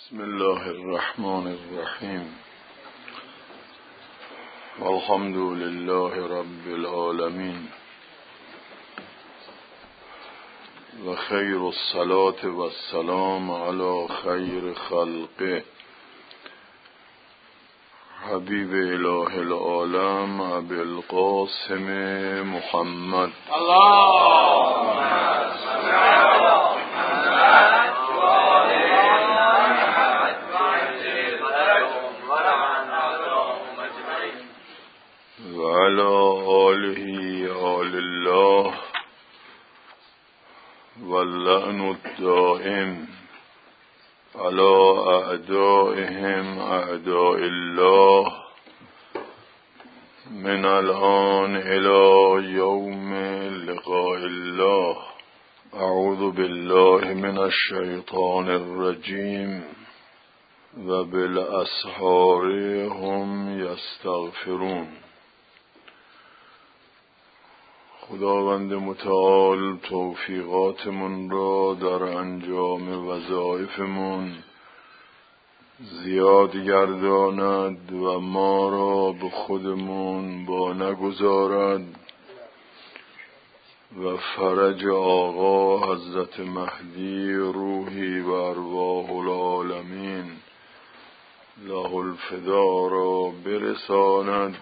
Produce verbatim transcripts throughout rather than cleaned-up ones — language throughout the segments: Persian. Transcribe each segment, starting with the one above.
بسم الله الرحمن الرحیم. الحمد لله رب العالمین و خیر الصلاة و السلام علی خیر خلقه حبیب اله العالم ابی القاسم محمد. اللهم صل علی محمد و علی آله آل الله و اللعن الدائم علی اعدائهم اعداء الله من الآن الی یوم لقاء الله. اعوذ بالله من الشیطان الرجیم و بالاسحار هم یستغفرون. خداوند متعال توفیقاتمون را در انجام وظایفمون زیاد گرداند و ما را به خودمون با نگذارد و فرج آقا حضرت مهدی روحی و ارواح العالمین له الفدا را برساند.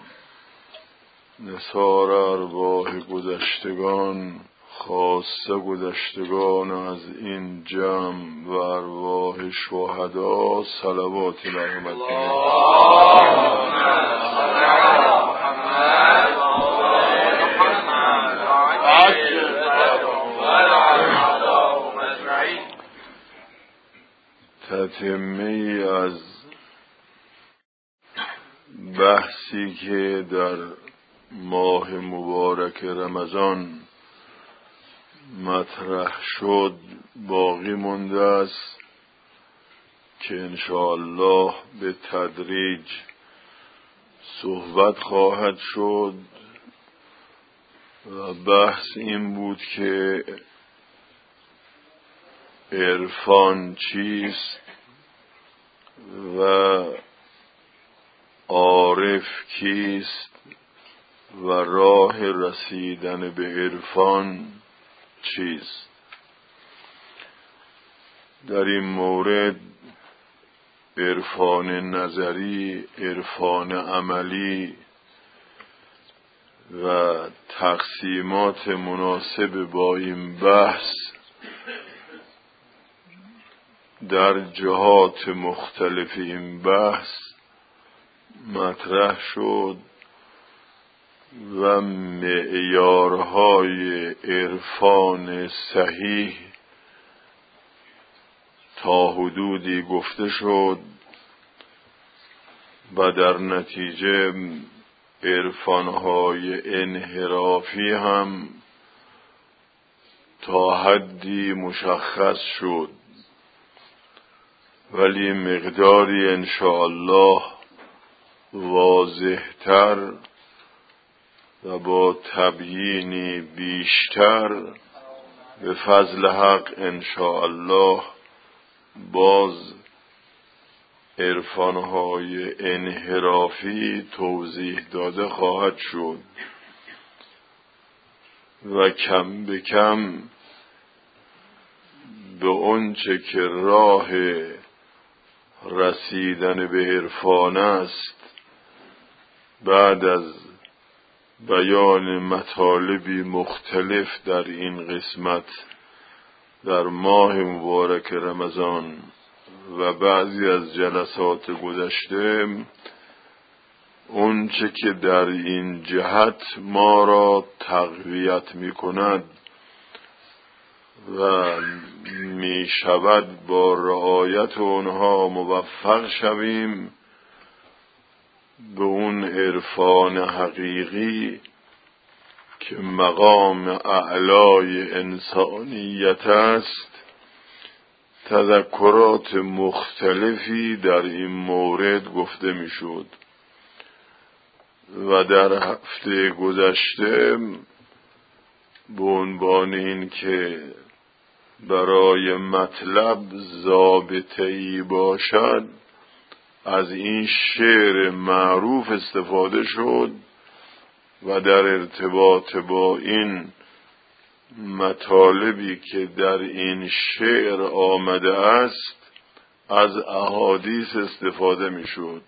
نثار ارواح گذشتگان خاصه گذشتگان از این جمع و ارواح شهدا صلوات رحمت تتمه از بحثی که در ماه مبارک رمضان مطرح شد باقی مانده است که انشاءالله به تدریج صحبت خواهد شد و بحث این بود که عرفان چیست و عارف کیست و راه رسیدن به عرفان چیست. در این مورد عرفان نظری، عرفان عملی و تقسیمات مناسب با این بحث در جهات مختلف این بحث مطرح شد و معیارهای عرفان صحیح تا حدودی گفته شد و در نتیجه عرفانهای انحرافی هم تا حدی مشخص شد، ولی مقداری انشاءالله واضح‌تر و با تبیینی بیشتر به فضل حق انشاءالله باز عرفانهای انحرافی توضیح داده خواهد شد و کم به کم به اونچه که راه رسیدن به عرفان است بعد از بیان مطالبی مختلف در این قسمت در ماه مبارک رمضان و بعضی از جلسات گذشته اون چه که در این جهت ما را تقویت می کند و می شود با رعایت اونها موفق شویم به اون عرفان حقیقی که مقام اعلای انسانیت است. تذکرات مختلفی در این مورد گفته می شد و در هفته گذشته به عنوان این که برای مطلب ضابطه‌ای باشد، از این شعر معروف استفاده شد و در ارتباط با این مطالبی که در این شعر آمده است از احادیث استفاده می شد.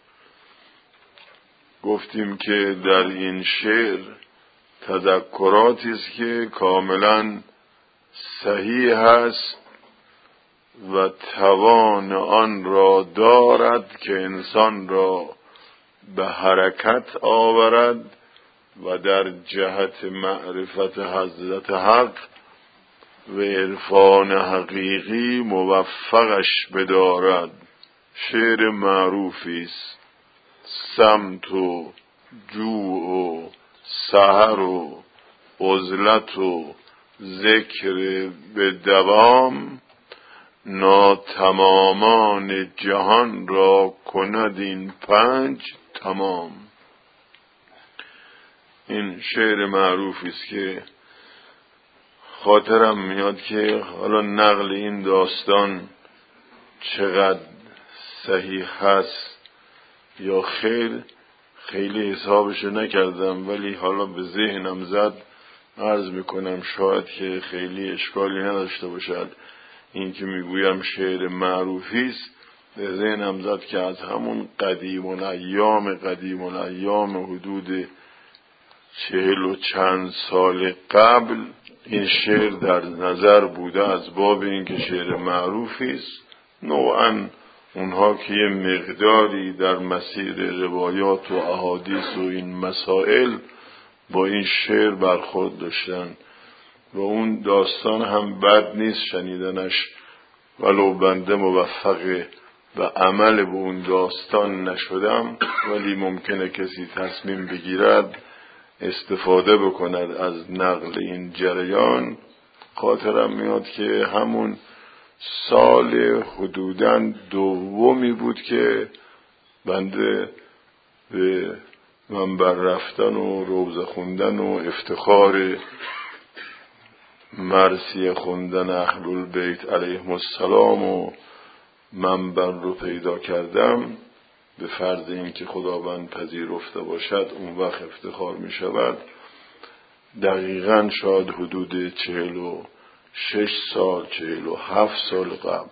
گفتیم که در این شعر تذکراتی است که کاملا صحیح است و توان آن را دارد که انسان را به حرکت آورد و در جهت معرفت حضرت حق و عرفان حقیقی موفقش بدارد. شعر معروفی است. سمت و جوع و سحر و عزلت و ذکر به دوام، ناتمامان جهان را کند این پنج تمام. این شعر معروفی است که خاطرم میاد که حالا نقل این داستان چقدر صحیح هست یا خیر خیلی حسابشو نکردم، ولی حالا به ذهنم زد عرض میکنم، شاید که خیلی اشکالی نداشته باشد. این که میگویم شعر معروفی است، به ذهنم زد که از همون قدیم الایام قدیم الایام حدود چهل و چند سال قبل این شعر در نظر بوده، از باب اینکه شعر معروفی است. نوعاً اونها که یه مقداری در مسیر روایات و احادیث و این مسائل با این شعر برخورد داشتن و اون داستان هم بد نیست شنیدنش، ولو بنده موفق به عمل به اون داستان نشدم، ولی ممکنه کسی تصمیم بگیرد استفاده بکند از نقل این جریان. خاطرم میاد که همون سال حدوداً دومی بود که بنده به منبر رفتن و روزه خوندن و افتخار مرثیه خوندن اهل البیت علیهم السلام و منبر رو پیدا کردم. به فرض اینکه خداوند پذیرفته باشد اون وقت افتخار می شود. دقیقاً شاید حدود چهل و شش سال چهل و هفت سال قبل،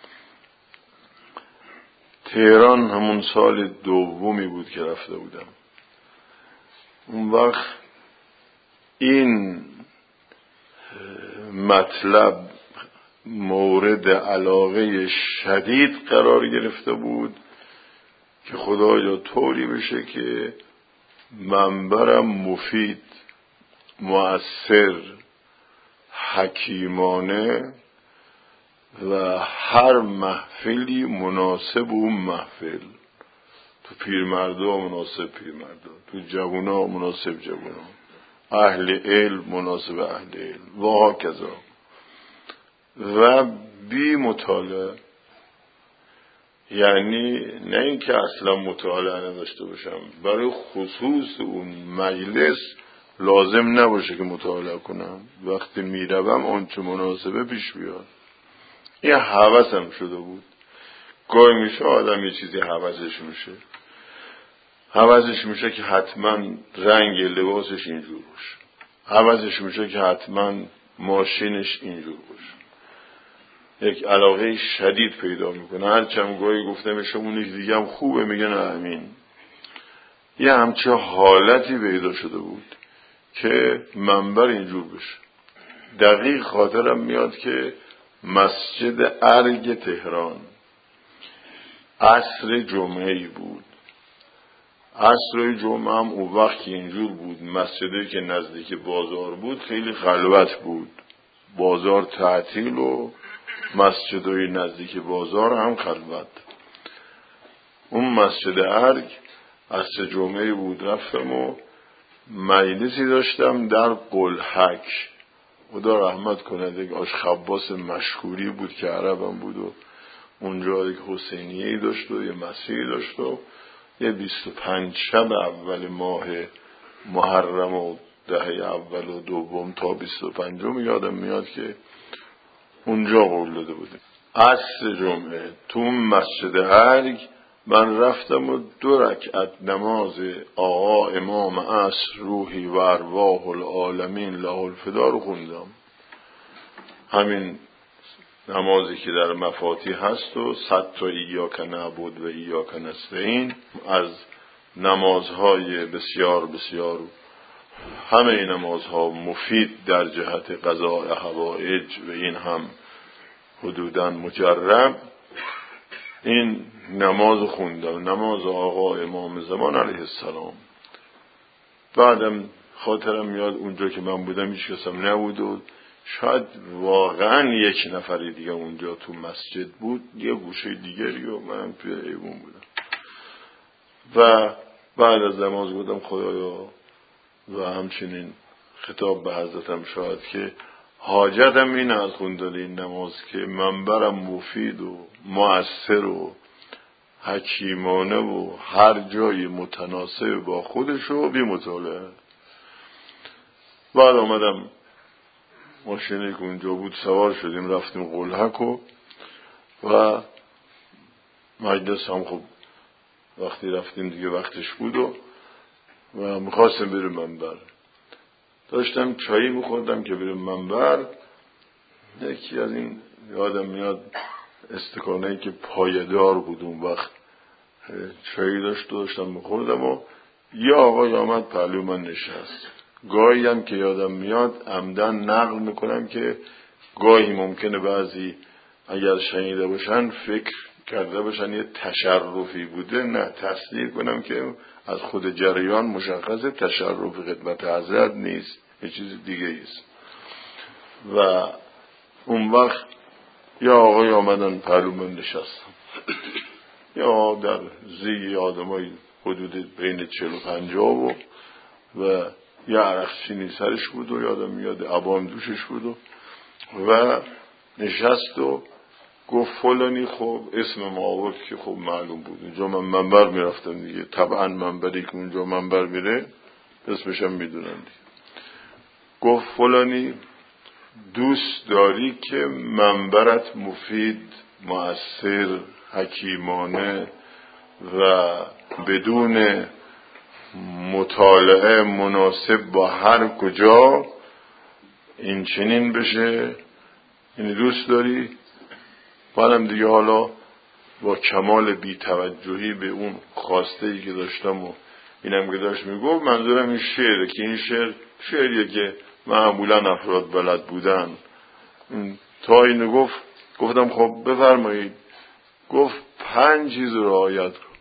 تهران همون سال دومی بود که رفته بودم. اون وقت این مطلب مورد علاقه شدید قرار گرفته بود که خدایا طوری بشه که منبرم مفید، مؤثر، حکیمانه و هر محفلی مناسب اون محفل. تو پیرمردا مناسب پیرمردا، تو جوونا مناسب جوونا، اهل علم مناسب اهل علم و هاکذا. و بی مطالعه، یعنی نه اینکه اصلا مطالعه نداشته باشم، برای خصوص اون مجلس لازم نباشه که مطالعه کنم، وقتی میروم آنچه مناسبه پیش بیاد. این هوسم شده بود. گاهی میشه آدم یه چیزی هوسش میشه هوسش میشه که حتما رنگ لباسش اینجور باشه، هوسش میشه که حتما ماشینش اینجور باشه، یک علاقه شدید پیدا میکنه. هرچند گاهی گفته میشه اون یک دیگه هم خوبه، میگن امین. یه همچه حالتی پیدا شده بود که منبر اینجور بشه. دقیق خاطرم میاد که مسجد ارگ تهران عصر جمعه‌ای بود. عصر جمعه هم اون وقت که اینجور بود، مسجدی که نزدیک بازار بود خیلی خلوت بود، بازار تعطیل و مسجدی نزدیک بازار هم خلوت. اون مسجد ارگ عصر جمعه بود، رفتم و مجلسی داشتم در قلحک. خدا رحمت کنه، یک آش خباس مشهوری بود که عربم بود و اونجا یک حسینیه‌ای داشت و یه مسیحی داشت و یه بیست و پنج شب اول ماه محرم و دهه اول و دوم تا بیست و پنجم یادم میاد که اونجا قول داده بودیم. عصر جمعه تو مسجد ارگ من رفتم و دو رکعت نماز آقا امام عصر روحی و ارواح العالمین له الفدا رو خوندم. همین نمازی که در مفاتیح هست و صد تا ایاک نعبد و ایاک نستعین، از نمازهای بسیار بسیار همه این نمازها مفید در جهت قضاء حوائج و این هم حدوداً مجرب. این نماز خوندم، نماز آقا امام زمان علیه السلام. بعدم خاطرم میاد اونجا که من بودم هیچ کسم نبود و شاید واقعا یک نفری دیگه اونجا تو مسجد بود، یه گوشه دیگری و من توی ایوون بودم. و بعد از نماز بودم خدایا و همچنین خطاب به حضرتم شاید که حاجتم این از خوندن این نماز که منبرم مفید و مؤثر و حکیمانه و هر جای متناسب با خودش و بی مطالعه. بعد آمدم ماشینی که اونجا بود سوار شدیم رفتیم قلحک و و مجلس هم خب وقتی رفتیم دیگه وقتش بود و و میخواستم بریم منبر. داشتم چایی میخوردم که بریم منبر، یکی از این یادم میاد استکانه‌ای که پایدار بود اون وقت چایی داشت داشتم میخوردم و یه آقای آمد پهلو من نشست. گاهی هم که یادم میاد عمدن نقل میکنم که گاهی ممکنه بعضی اگر شنیده باشن فکر کرده باشن یه تشرفی بوده، نه تصدیق کنم که از خود جریان مشخصه تشرف خدمت حضرت نیست، یه چیز دیگه ایست. و اون وقت یا آقای آمدن پهلو من نشستم، یا در زی آدمای حدود بین چهل و پنجاه و و یه عرقچینی سرش بود و یادم میاد عبام دوشش بود و, و نشست و گفت فلانی. خب اسم ما آورد که خب معلوم بود اونجا من منبر میرفتم دیگه، طبعا منبری که اونجا منبر میره اسمشم میدونم دیگه. گفت فلانی دوست داری که منبرت مفید، مؤثر، حکیمانه و بدون مطالعه مناسب با هر کجا این چنین بشه؟ یعنی دوست داری؟ منم دیگه حالا با کمال بی‌توجهی به اون خواسته ای که داشتم و اینم که داشت میگفت منظورم این شعره که این شعر شعریه که معمولا افراد بلد بودن. تا اینو گفت گفتم خب بفرمایید. گفت پنج چیز رعایت کن.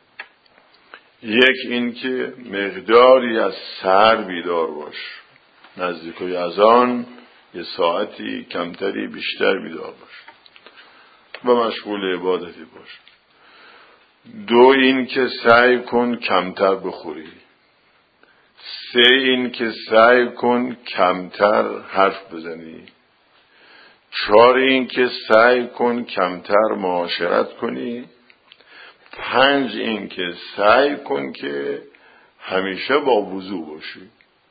یک این که مقداری از سحر بیدار باش، نزدیکای اذان یه ساعتی کمتری بیشتر بیدار باش و مشغول عبادتی باش. دو این که سعی کن کمتر بخوری. سه این که سعی کن کمتر حرف بزنی. چهار این که سعی کن کمتر معاشرت کنی. پنج این که سعی کن که همیشه با وضو باشی.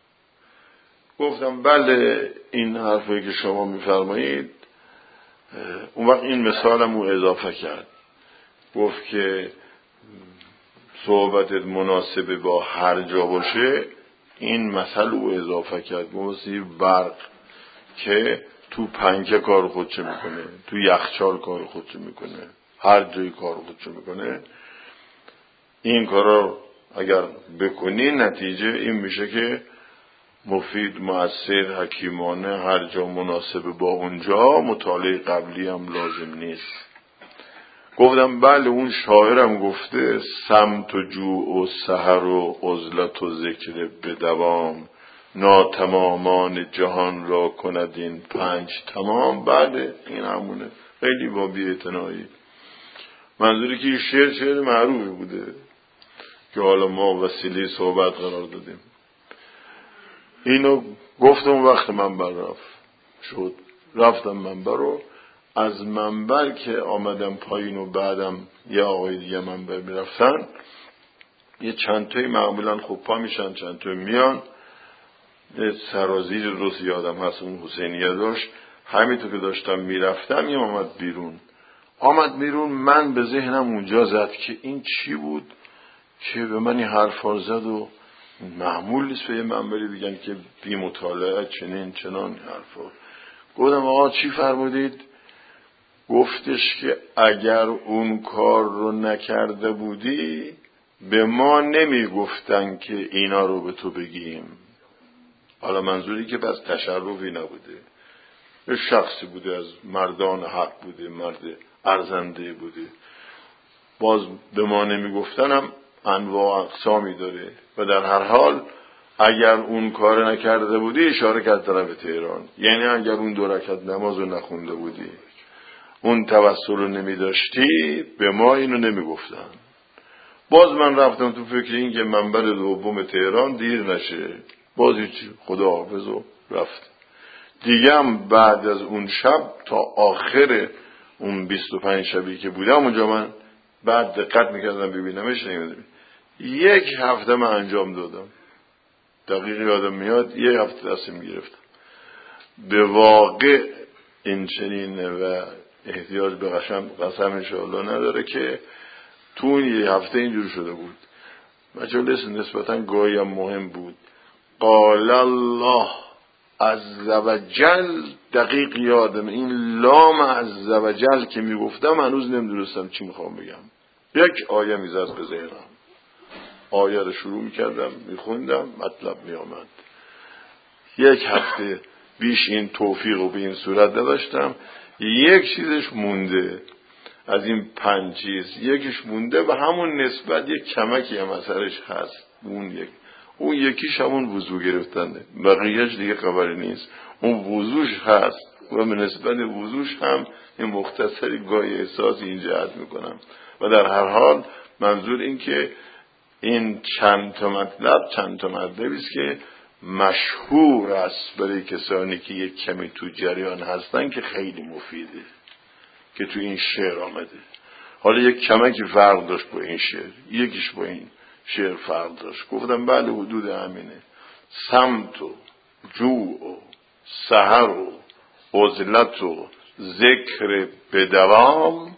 گفتم بله این حرفی که شما میفرمایید. اون وقت این مثالم او اضافه کرد، گفت که صحبتت مناسب با هر جا باشه. این مثل او اضافه کرد، مثل برق که تو پنکه کار خودشو میکنه، تو یخچال کار خودشو میکنه، هر جای کار خودشو میکنه. این کارا اگر بکنی نتیجه این میشه که مفید، مؤثر، حکیمانه، هر جا مناسب با اونجا، مطالعه قبلی هم لازم نیست. گفتم بله اون شاعرم گفته سمت و جوع و سحر و عزلت و ذکر به دوام، ناتمامان جهان را کند این پنج تمام. بله این همونه، خیلی با بی‌اعتنایی. منظوری که این شعر شعر معروفی بوده که حالا ما وسیله صحبت قرار دادیم. اینو گفتم وقت منبر رفت شد، رفتم منبر رو. از منبر که آمدم پایین و بعدم یه آقای دیگه منبر میرفتن، یه چند تایی معمولا خب پا میشن چند تایی میان. یه سرازیر درست یادم هست اون حسینیه داشت، همینطور که داشتم میرفتم این آمد بیرون آمد بیرون من به ذهنم اونجا زد که این چی بود که به من این حرفا زد و معمول نیست به یه منبری بگن که بی مطالعه چنین چنان حرفا. گفتم آقا چی فرمودید؟ گفتش که اگر اون کار رو نکرده بودی به ما نمی گفتن که اینا رو به تو بگیم. حالا منظوری که بس تشرفی نبوده، یه شخصی بوده از مردان حق بوده، مرد ارزنده بوده، باز به ما نمی گفتنم انواع اقسامی داره و در هر حال اگر اون کار نکرده بودی اشاره کرد طرف تهران، یعنی اگر اون دو رکعت نماز رو نخونده بودی اون توسل رو نمی داشتی به ما اینو نمی گفتن. باز من رفتم تو فکر این که منبر دوم تهران دیر نشه، باز هیچ خدا حافظ و رفت دیگه. هم بعد از اون شب تا آخر اون بیست و پنج شبی که بودم اونجا من بعد دقت میکردم ببینمش نمیدونم، یک هفته من انجام دادم، دقیق یادم میاد یک هفته دستم گرفتم. به واقع این چنینه و احتیاج به قسم قسم انشاءالله نداره که تو اون یک هفته اینجور شده بود. مجلس نسبتا گاهی هم مهم بود. قال الله عز و جل، دقیق یادم این لام عز و جل که میگفتم هنوز نمیدونستم چی میخوام بگم. یک آیه میزد به ذهنم، آیه رو شروع میکردم میخوندم مطلب میامد. یک هفته بیش این توفیق و به این صورت نداشتم. یک چیزش مونده از این پنج چیز، یکیش مونده و همون نسبت یک کمکی هم اثرش هست. اون یک اون یکیش همون وضو گرفتنه، بقیهش دیگه خبری نیست. اون وضوش هست و به نسبت وضوش هم این مختصری گاهی احساس این جهت میکنم. و در هر حال منظور این که این چند تا مطلب چند تا مطلبی است که مشهور است برای کسانی که یک کمی تو جریان هستن که خیلی مفیده که تو این شعر آمده. حالا یک کمکی فرق داشت با این شعر، یکیش با این شعر فرق داشت. گفتم بله حدود همینه. سمت و جوع و سحر و عزلت و ذکر بدوام،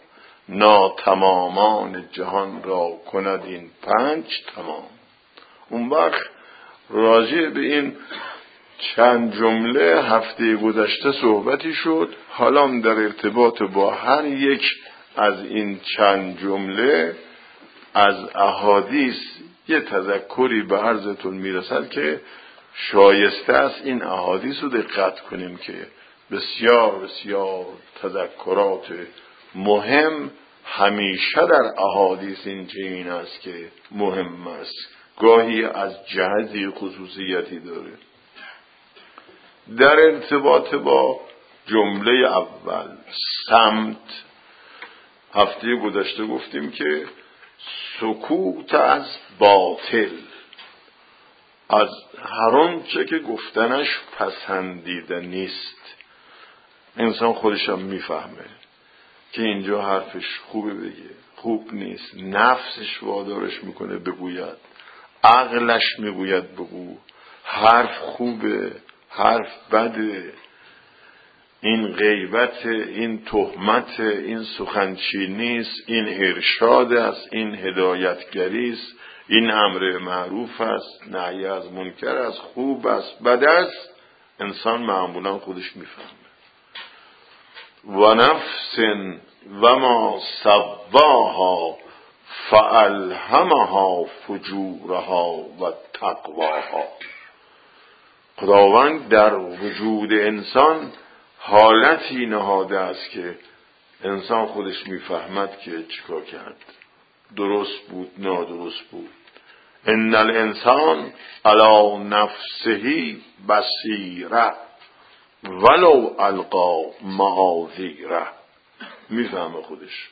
ناتمامان جهان را کند این پنج تمام. اون وقت راجع به این چند جمله هفته گذشته صحبتی شد. حالا در ارتباط با هر یک از این چند جمله از احادیث یه تذکری به عرضتون میرسد که شایسته است این احادیث رو دقت کنیم که بسیار بسیار تذکرات مهم همیشه در احادیث این چنین است که مهم است، گاهی از جهتی خصوصیتی داره. در ارتباط با جمله اول سمت، هفته گذشته گفتیم که سکوت از باطل، از هر آنچه که گفتنش پسندیده نیست. انسان خودش هم میفهمه که اینجا حرفش خوبه بگه، خوب نیست، نفسش وادارش میکنه بگوید، عقلش میگوید بگو، حرف خوبه، حرف بده، این غیبت، این تهمت، این سخنچینی است، این ارشاد است، این هدایتگری است، این امر معروف است، نهی از منکر است، خوب است، بد است. انسان معمولا خودش میفهمه. و نفس و ما سواها فالهمها فجورها و تقواها. خداوند در وجود انسان حالتی نهاده است که انسان خودش میفهمد که چیکار کرد، درست بود نادرست بود. ان الانسان علی نفسه بصیره ولو القا معاذیره. میفهمه خودش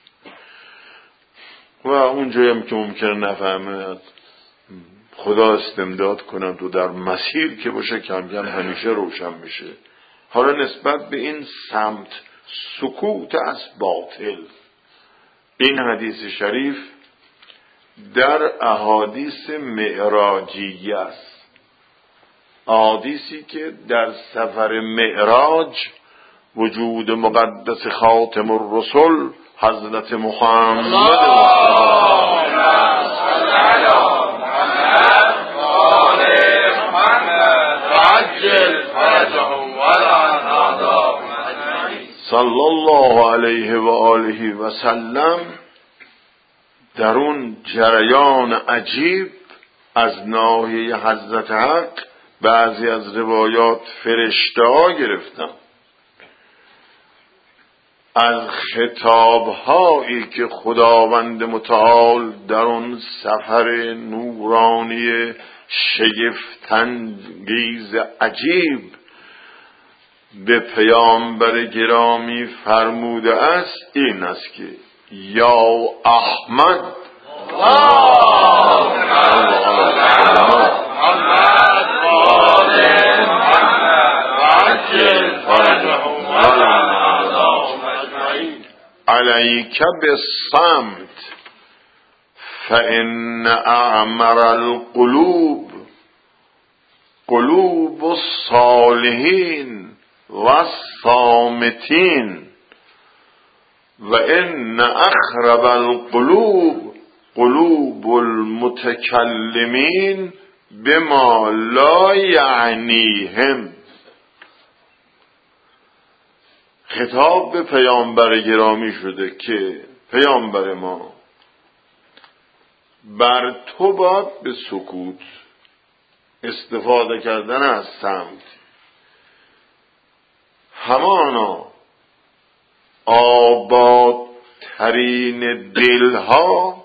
و اونجایی هم که ممکنه نفهمه خدا استمداد کنم تو در مسیر که باشه کم کم همیشه روشن میشه. حالا نسبت به این سمت، سکوت از باطل، این حدیث شریف در احادیث معراجیه است. احادیثی که در سفر معراج وجود مقدس خاتم الرسل حضرت محمد صلی الله علیه و آله و سلم. در اون جریان عجیب از ناحیه حضرت حق بعضی از روایات فرشته ها گرفتم، از خطاب هایی که خداوند متعال در اون سفر نورانی شگفت‌انگیز عجیب به پیامبر گرامی فرموده است این است که یا احمد علیک بالصمت فإن اعمر القلوب قلوب الصالحین والصامتین و ان اخرب القلوب قلوب المتکلمین بما لا یعنیهم. خطاب به پیامبر گرامی شده که پیامبر ما، بر تو باید به سکوت استفاده کردن از صمت همانا آبادترین دلها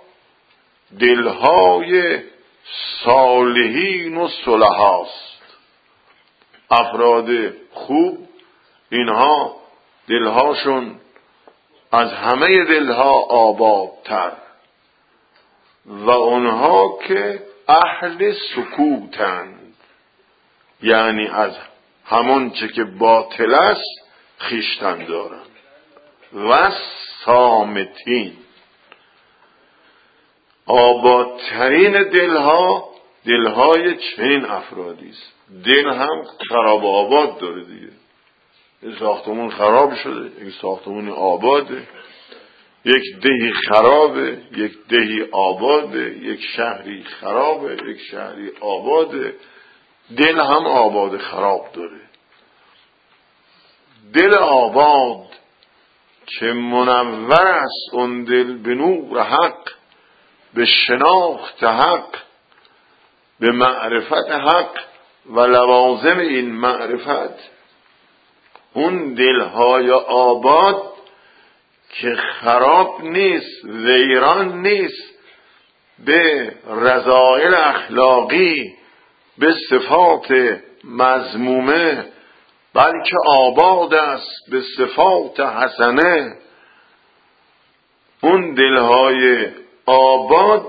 دلهای صالحین و صلحاست. افراد خوب اینها دلهاشون از همه دلها آبادتر و اونها که اهل سکوتند، یعنی از همون چه که باطل است خویشتن دارند. و صامتین، آبادترین دلها دلهای چنین افرادی است. دل هم خراب و آباد داره دیگه. یک ساختمون خراب شده، یک ساختمون آباده، یک دهی خرابه، یک دهی آباده، یک شهری خرابه، یک شهری آباده. دل هم آباد خراب داره. دل آباد که منور است اون دل به نور حق، به شناخت حق، به معرفت حق و لوازم این معرفت، اون دلهای آباد که خراب نیست، ویران نیست به رذائل اخلاقی، به صفات مذمومه، بلکه آباد است به صفات حسنه. اون دلهای آباد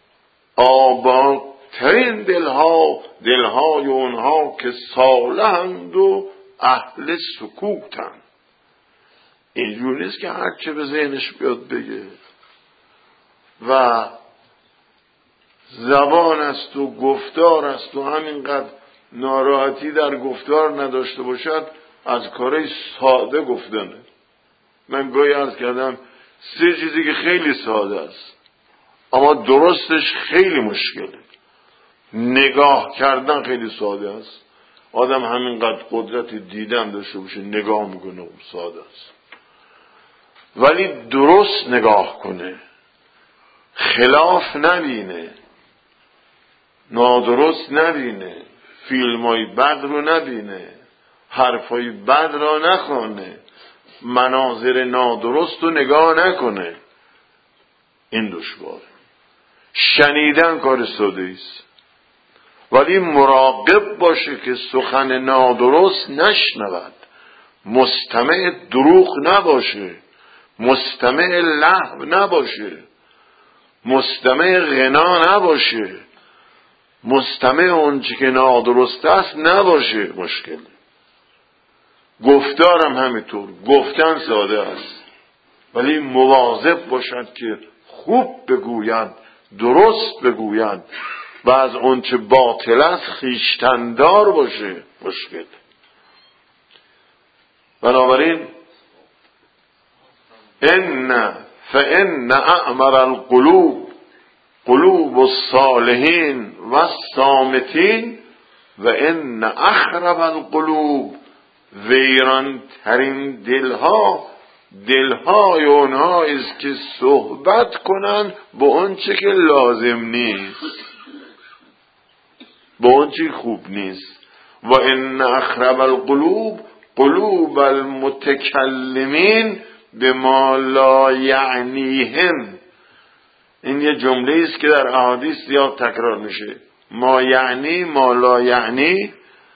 آبادترین دلها دلهای اونها که صالحند و اهل سکوتند. اینجور نیست که هر چه به ذهنش بیاد بگه و زبان است و گفتار است و همینقدر ناراحتی در گفتار نداشته باشد از کارهای ساده گفتنه. من گاهی عرض کردم سه چیزی که خیلی ساده است اما درستش خیلی مشکله. نگاه کردن خیلی ساده است، آدم همینقدر قدرت دیدن داشته باشه نگاه میکنه اون ساده است، ولی درست نگاه کنه، خلاف نبینه، نادرست نبینه، فیلمای بد رو نبینه، حرفای بد را نخونه، مناظر نادرست رو نگاه نکنه. این دشواره. شنیدن کار ساده است، ولی مراقب باشه که سخن نادرست نشنود، مستمع دروغ نباشه، مستمع لهو نباشه، مستمع غنا نباشه، مستمع اونچه که نادرست است نباشه. مشکل گفتارم همینطور، گفتن ساده است ولی مواظب باشد که خوب بگویند، درست بگویند و از اونچه باطل است خویشتندار باشه. مشکل بنابراین ان فان اعمر القلوب قلوب الصالحین و الصامتین و ان اخرب القلوب، ویران ترین دلها دلهای اونها است که صحبت کنن با اون چه که لازم نیست، با اون چه خوب نیست. و ان اخرب القلوب قلوب المتکلمین بما لا یعنیهم. این یه جمله است که در احادیث زیاد تکرار میشه، ما یعنی ما لا یعنی،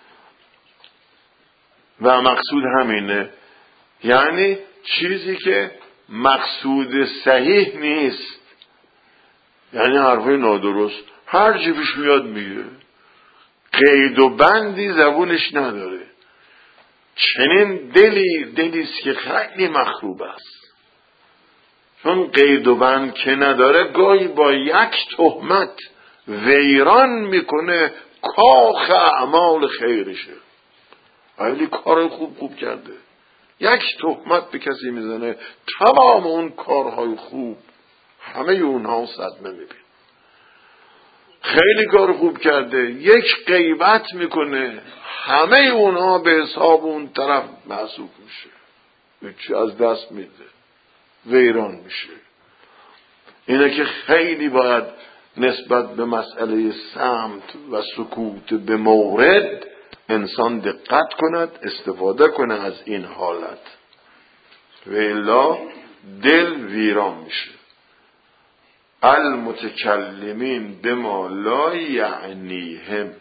و مقصود همینه، یعنی چیزی که مقصود صحیح نیست، یعنی حرفای نادرست، هر چی پیش میاد میگه، قید و بندی زبونش نداره. چنین دلی دلیست که خیلی مخروب است، چون قید و بند که نداره گاهی با یک تهمت ویران میکنه کاخ اعمال خیرشه. ولی کار خوب خوب کرده، یک تهمت به کسی میزنه تمام اون کارهای خوب همه اونها صدمه میبین. خیلی کار خوب کرده، یک غیبت میکنه همه اونها به حساب اون طرف محسوب میشه، هیچی از دست میده، ویران میشه. اینه که خیلی باید نسبت به مسئله صمت و سکوت به مورد انسان دقت کند، استفاده کنه از این حالت، و الا دل ویران میشه. المتکلمین بما لا یعنیهم.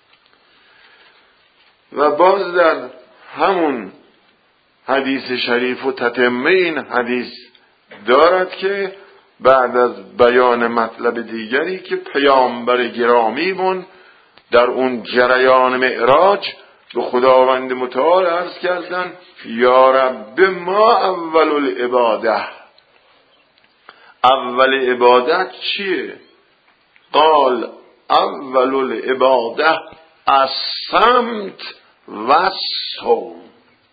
و باز در همون حدیث شریف و تتمه این حدیث دارد که بعد از بیان مطلب دیگری که پیامبر گرامیمون در اون جریان معراج به خداوند متعال عرض کردن یا رب ما اول العباده، اول عبادت چیه؟ قال اول العباده الصمت و الصوم.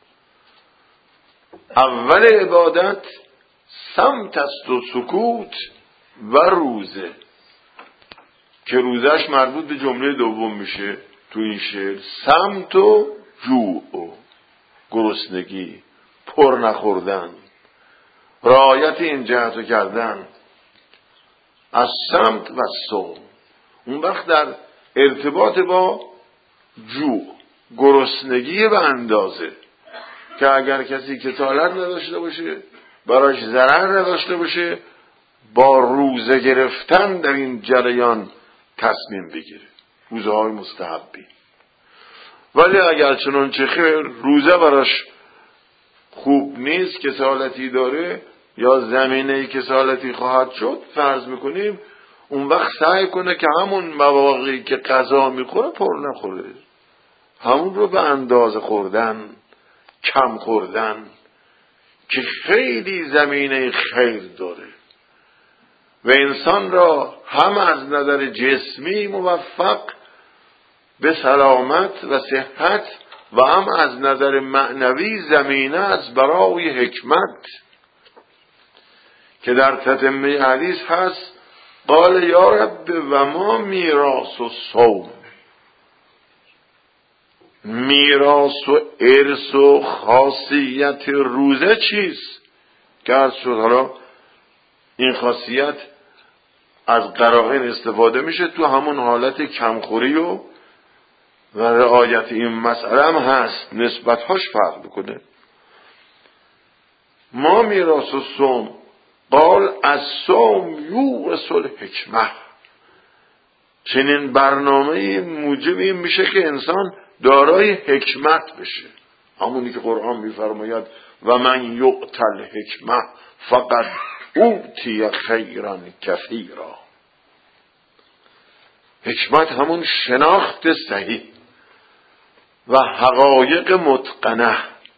اول عبادت صمت است و سکوت و روزه، که روزش مربوط به جمله دوم میشه تو این شعر، صمت و جوع و گرسنگی، پر نخوردن، رعایت این جهتو کردن، از صمت و صوم. اون وقت در ارتباط با جوع، گرسنگی به اندازه که اگر کسی کسالت نداشته باشه، براش ضرر نداشته باشه، با روزه گرفتن در این جریان تصمیم بگیره، روزه های مستحبی. ولی اگر چنانچه خیر روزه براش خوب نیست، کسالتی داره یا زمینه کسالتی خواهد شد فرض میکنیم، اون وقت سعی کنه که همون مواقعی که غذا میخوره پر نخوره، همون رو به اندازه خوردن، کم خوردن، که خیلی زمینه خیر داره و انسان را هم از نظر جسمی موفق به سلامت و صحت و هم از نظر معنوی زمینه از برای حکمت، که در تتمه حدیث هست قال یا رب و ما میراث و صوم. میراث و ارث و خاصیت روزه چیست؟ که عرض شد حالا این خاصیت از قرائن استفاده میشه تو همون حالت کمخوری و و رعایت این مسئله هم هست، نسبتهاش فرق بکنه. ما میراث و صوم قال از صوم یورث الحکمه. چنین برنامه موجب این میشه که انسان دارای حکمت بشه، همونی که قرآن میفرماید و من یؤت الحکمه فقد اوتی خیرا کثیرا. حکمت همون شناخت صحیح و حقایق متقنه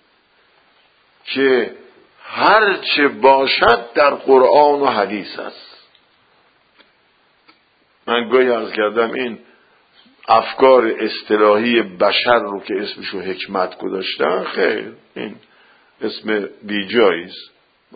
که هر چه باشد در قرآن و حدیث است. من گاهی عرض کردم این افکار اصطلاحی بشر رو که اسمشو حکمت گذاشتن، خیر این اسم بیجایی است.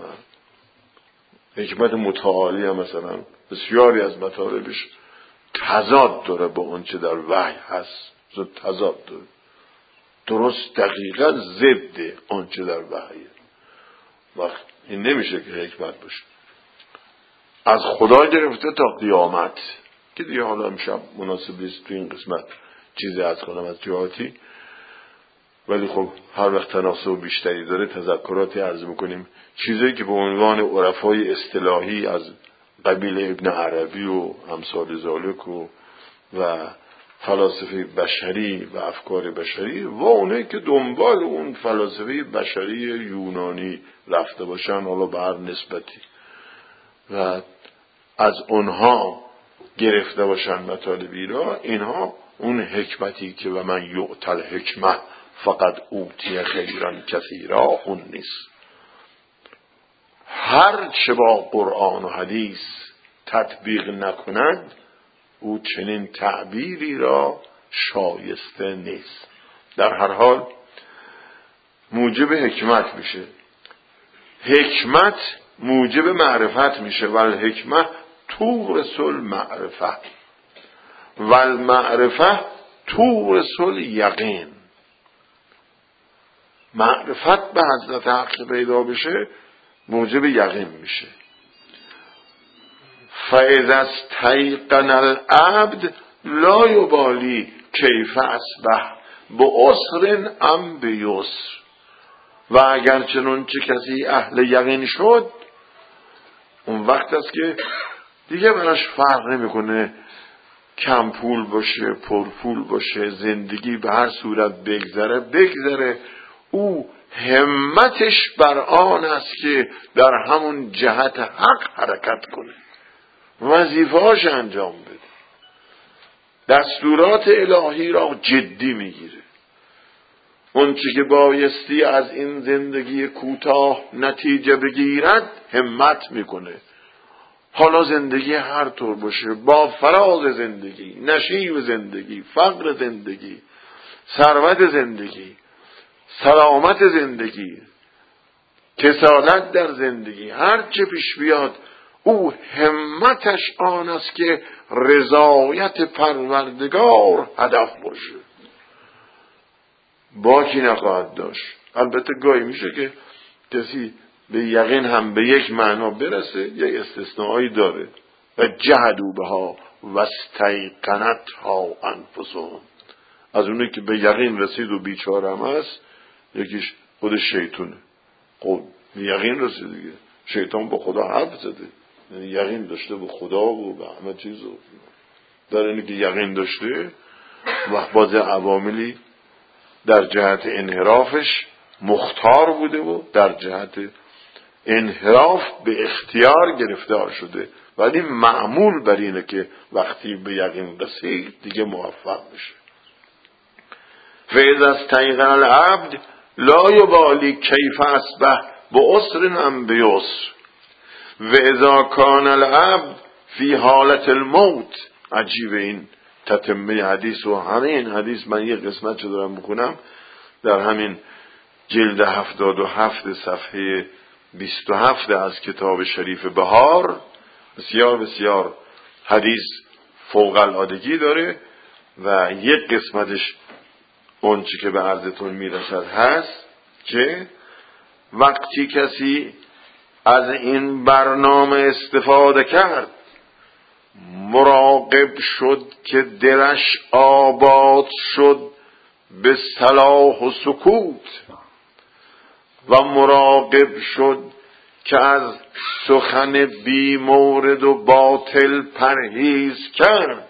حکمت متعالی هم مثلا بسیاری از مطالبش تضاد داره با اون چه در وحی هست، تضاد داره، درست دقیقا ضد اون چه در وحیه. وقت این نمیشه که حکمت باشه. از خدا گرفته تا قیامت که دیگه حالا امشب مناسب نیست تو این قسمت چیزی از کنم از جهاتی، ولی خب هر وقت تناسب بیشتری داره تذکراتی عرض میکنیم. چیزی که به عنوان عرفای اصطلاحی از قبیل ابن عربی و امثال ذالک و و فلاسفه بشری و افکار بشری و اونه که دنبال اون فلاسفه بشری یونانی رفته باشن، حالا به هر نسبتی، و از اونها گرفته باشن مطالبی را، اینها اون حکمتی که و من یؤتل حکمه فقط اوتی خیران کثیرا اون نیست. هر چه با قرآن و حدیث تطبیق نکند او چنین تعبیری را شایسته نیست. در هر حال موجب حکمت میشه، حکمت موجب معرفت میشه، ول حکمت تورث المعرفه ول معرفه تورث الیقین. معرفت به حضرت حق پیدا بشه موجب یقین میشه. فاذا استیقن العبد لا یبالی کیف اصبح بعسر ام بیسر. و اگر چنون چه کسی اهل یقین شد، اون وقت است که دیگه براش فرق نمیکنه کم پول باشه پر پول باشه، زندگی به هر صورت بگذره بگذره، او همتش بر آن است که در همون جهت حق حرکت کنه، وظیفه‌اش انجام بده، دستورات الهی را جدی میگیره. اون چی که بایستی از این زندگی کوتاه نتیجه بگیرد همت میکنه. حالا زندگی هر طور باشه، با فراز زندگی، نشیب زندگی، فقر زندگی، ثروت زندگی، سلامت زندگی، کسالت در زندگی، هر چه پیش بیاد او همتش آن است که رضایت پروردگار هدف باشه. باکی نخواهد داشت. البته گاهی میشه که کسی به یقین هم به یک معنا برسه، یک استثنایی داره. و جهدوا بها واستیقنتها انفسهم. از اونه که به یقین رسید و بیچاره هم هست، یکیش خود شیطونه. خود یقین رسید دیگه. شیطان با خدا حرف زده، یعنی یقین داشته به خدا و به همه چیز. در اینی که یقین داشته و باز عواملی در جهت انحرافش مختار بوده و در جهت انحراف به اختیار گرفتار شده، ولی معمول بر اینه که وقتی به یقین رسید دیگه موفق بشه. فاذا استیقن العبد لا یبالی کیف اصبح بعسر ام بیسر و اذا کان العبد فی حالت الموت. عجیبه این تتمه حدیث و همین حدیث من یک قسمت چه دارم بکنم در همین جلد هفتاد و هفت صفحه بیست و هفت از کتاب شریف بهار. بسیار بسیار حدیث فوق العادگی داره و یک قسمتش اون چی که به عرضتون میرسد هست که وقتی کسی از این برنامه استفاده کرد، مراقب شد که دلش آباد شد به صلاح و سکوت و مراقب شد که از سخن بی مورد و باطل پرهیز کرد،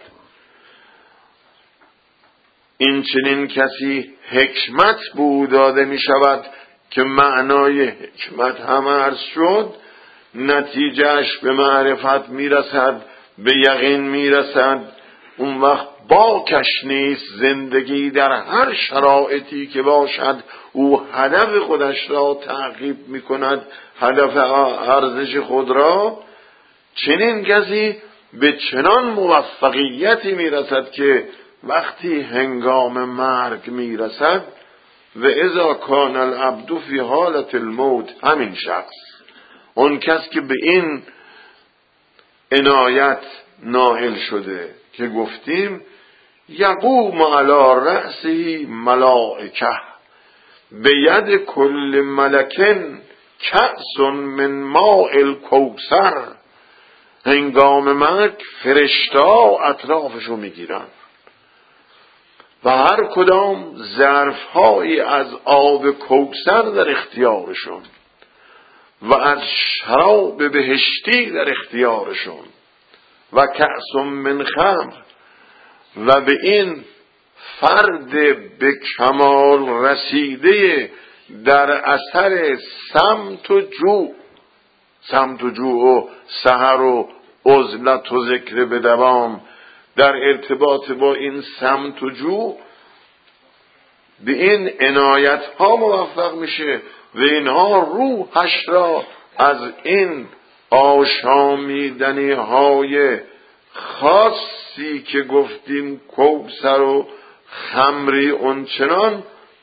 این چنین کسی حکمت بود داده می شود که معنای حکمت هم عرض شد. نتیجهش به معرفت می رسد، به یقین می رسد. اون وقت باکش نیست زندگی در هر شرایطی که باشد او هدف خودش را تعقیب می کند، هدف ارزش خود را. چنین کسی به چنان موفقیتی می رسد که وقتی هنگام مرگ می رسد و اذا کان العبد فی حالت الموت، همین شخص، اون کس که به این عنایت نائل شده که گفتیم یقوم علی رأسه ملائکه بید کل ملکن کأس من ماء الکوثر، هنگام مرگ فرشته‌ها اطرافشو میگیرن و هر کدام ظرف‌هایی از آب کوثر در اختیارشون و از شراب بهشتی در اختیارشون و کأس من خمر، و به این فرد به کمال رسیده در اثر سمت و جو، سمت و جو و سحر و عزلت و ذکر به دوام، در ارتباط با این سمت و جو به این عنایت ها موفق میشه و اینها روحش را از این آشامیدنی های خاصی که گفتیم کوثر و خمری اونچنان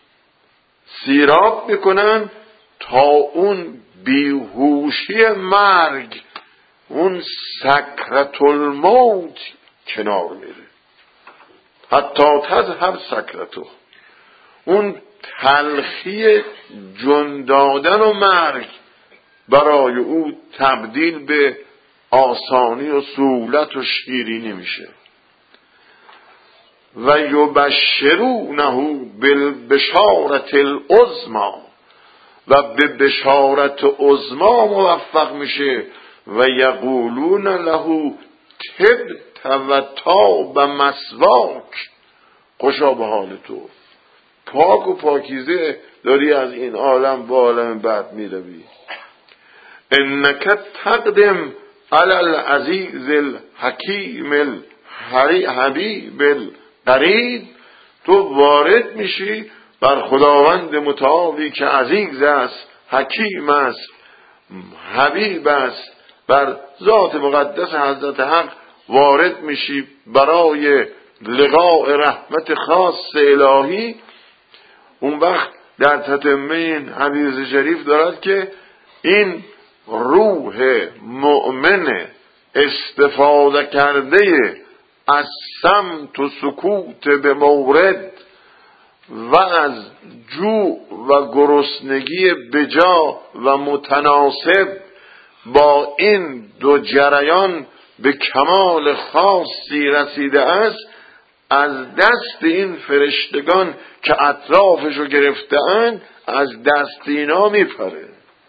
سیراب میکنن تا اون بیهوشی مرگ، اون سکرت الموت کنار میره، حتی تذهب سکرتو، اون تلخی جون دادن و مرگ برای او تبدیل به آسانی و سهولت و شیرینی میشه. و یبشرونه بالبشارة العظمی، و به بشارت عظما موفق میشه و یقولون له طبت و طاب مثواک، خوشا به حال تو، پاک و پاکیزه داری از این عالم به عالم بعد میروی. انک تقدم علی العزیز الحکیم الحبیب القریب، تو وارد میشی بر خداوند متعالی که عزیز است، حکیم است، حبیب است، بر ذات مقدس حضرت حق وارد میشی برای لقاء رحمت خاص الهی. اون وقت در تتمه این حدیث شریف دارد که این روح مؤمن استفاده کرده از سمت و سکوت به مورد و از جوع و گرسنگی بجا و متناسب با این دو جریان به کمال خاصی رسیده است، از دست این فرشتگان که اطرافشو گرفته‌اند از دست اینا میپره،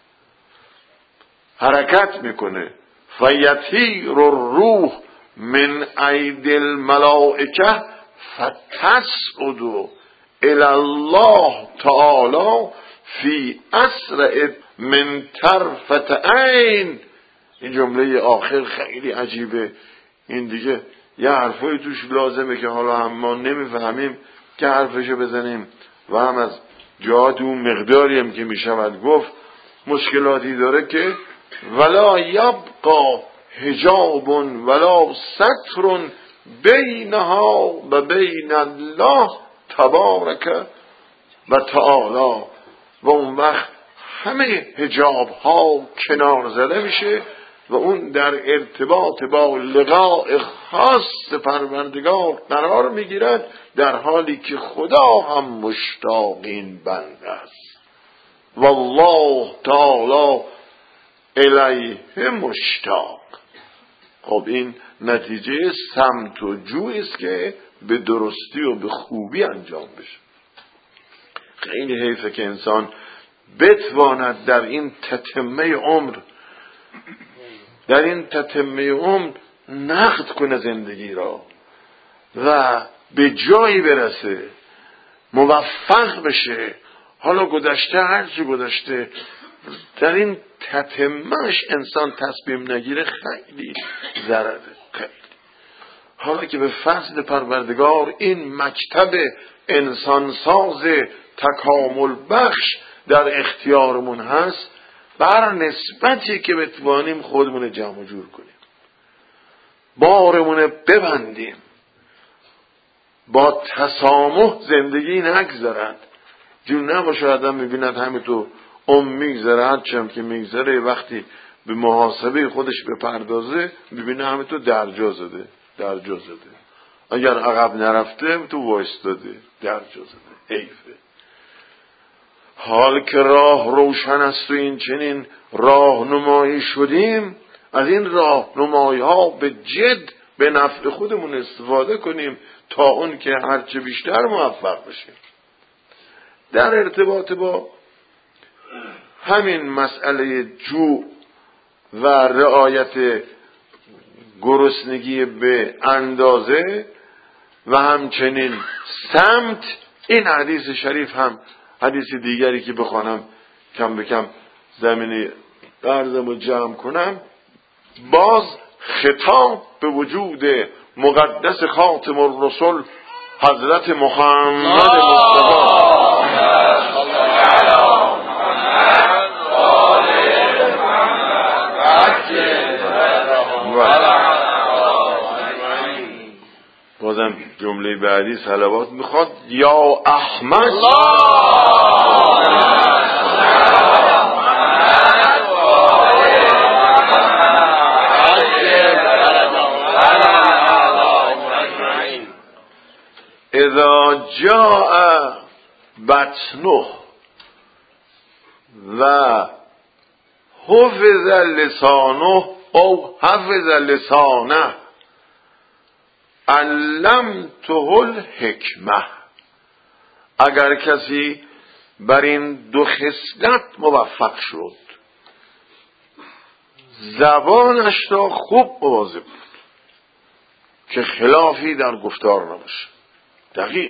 حرکت میکنه. فیطیر الروح من اید الملائکه فتصعد الی الله تعالی فی اسرع من طرفة عین. این جمله آخر خیلی عجیبه، این دیگه یه حرفای توش لازمه که حالا هم ما نمیفهمیم که حرفشو بزنیم و هم از جهات اون مقداری هم که میشود گفت مشکلاتی داره که ولا یبقى حجاب ولا ستر بینها و بین الله تبارک و تعالی. و اون وقت همه حجاب ها کنار زده میشه و اون در ارتباط با لقاء خاص پروردگار قرار میگیرد، در حالی که خدا هم مشتاق این بنده است. والله تعالی الیه مشتاق. خب این نتیجه سمت و جویی است که به درستی و به خوبی انجام بشه. خیلی حیفه که انسان بتواند در این تتمه عمر در این تتمه عمر نقد کنه زندگی را و به جایی برسه، موفق بشه. حالا گذشته هرچی گذشته، در این تتمهش انسان تصمیم نگیره خیلی ضرره. خیلی حالا که به فضل پروردگار این مکتب انسانساز تکامل بخش در اختیارمون هست، بر نسبتی که بتوانیم خودمون جمع جور کنیم، بارمون ببندیم، با تسامح زندگی نگذرد، جون نباشه آدم میبیند همینطور ام میگذره، هرچم که میگذره وقتی به محاسبه خودش بپردازه ببینه همینطور درجا زده درجا زده. اگر عقب نرفته تو وایستاده درجا زده. حیفه. حال که راه روشن است و این چنین راهنمایی شدیم، از این راهنمایی ها به جد به نفع خودمون استفاده کنیم تا اون که هرچه بیشتر موفق بشیم. در ارتباط با همین مسئله جوع و رعایت گرسنگی به اندازه و همچنین سمت، این حدیث شریف هم حدیث دیگری که بخوانم کم به کم زمینه عرضم رو جمع کنم، باز خطاب به وجود مقدس خاتم الرسل حضرت محمد مصطفی بازم جمله بعدی صلوات میخواد. یا احمد اذا جاء بطنه و حفظ لسانه او حفظ لسانه علمته الحکمه. اگر کسی بر این دو خصلت موفق شد، زبانش را خوب مواظب بود که خلافی در گفتار نباشه، دقیق،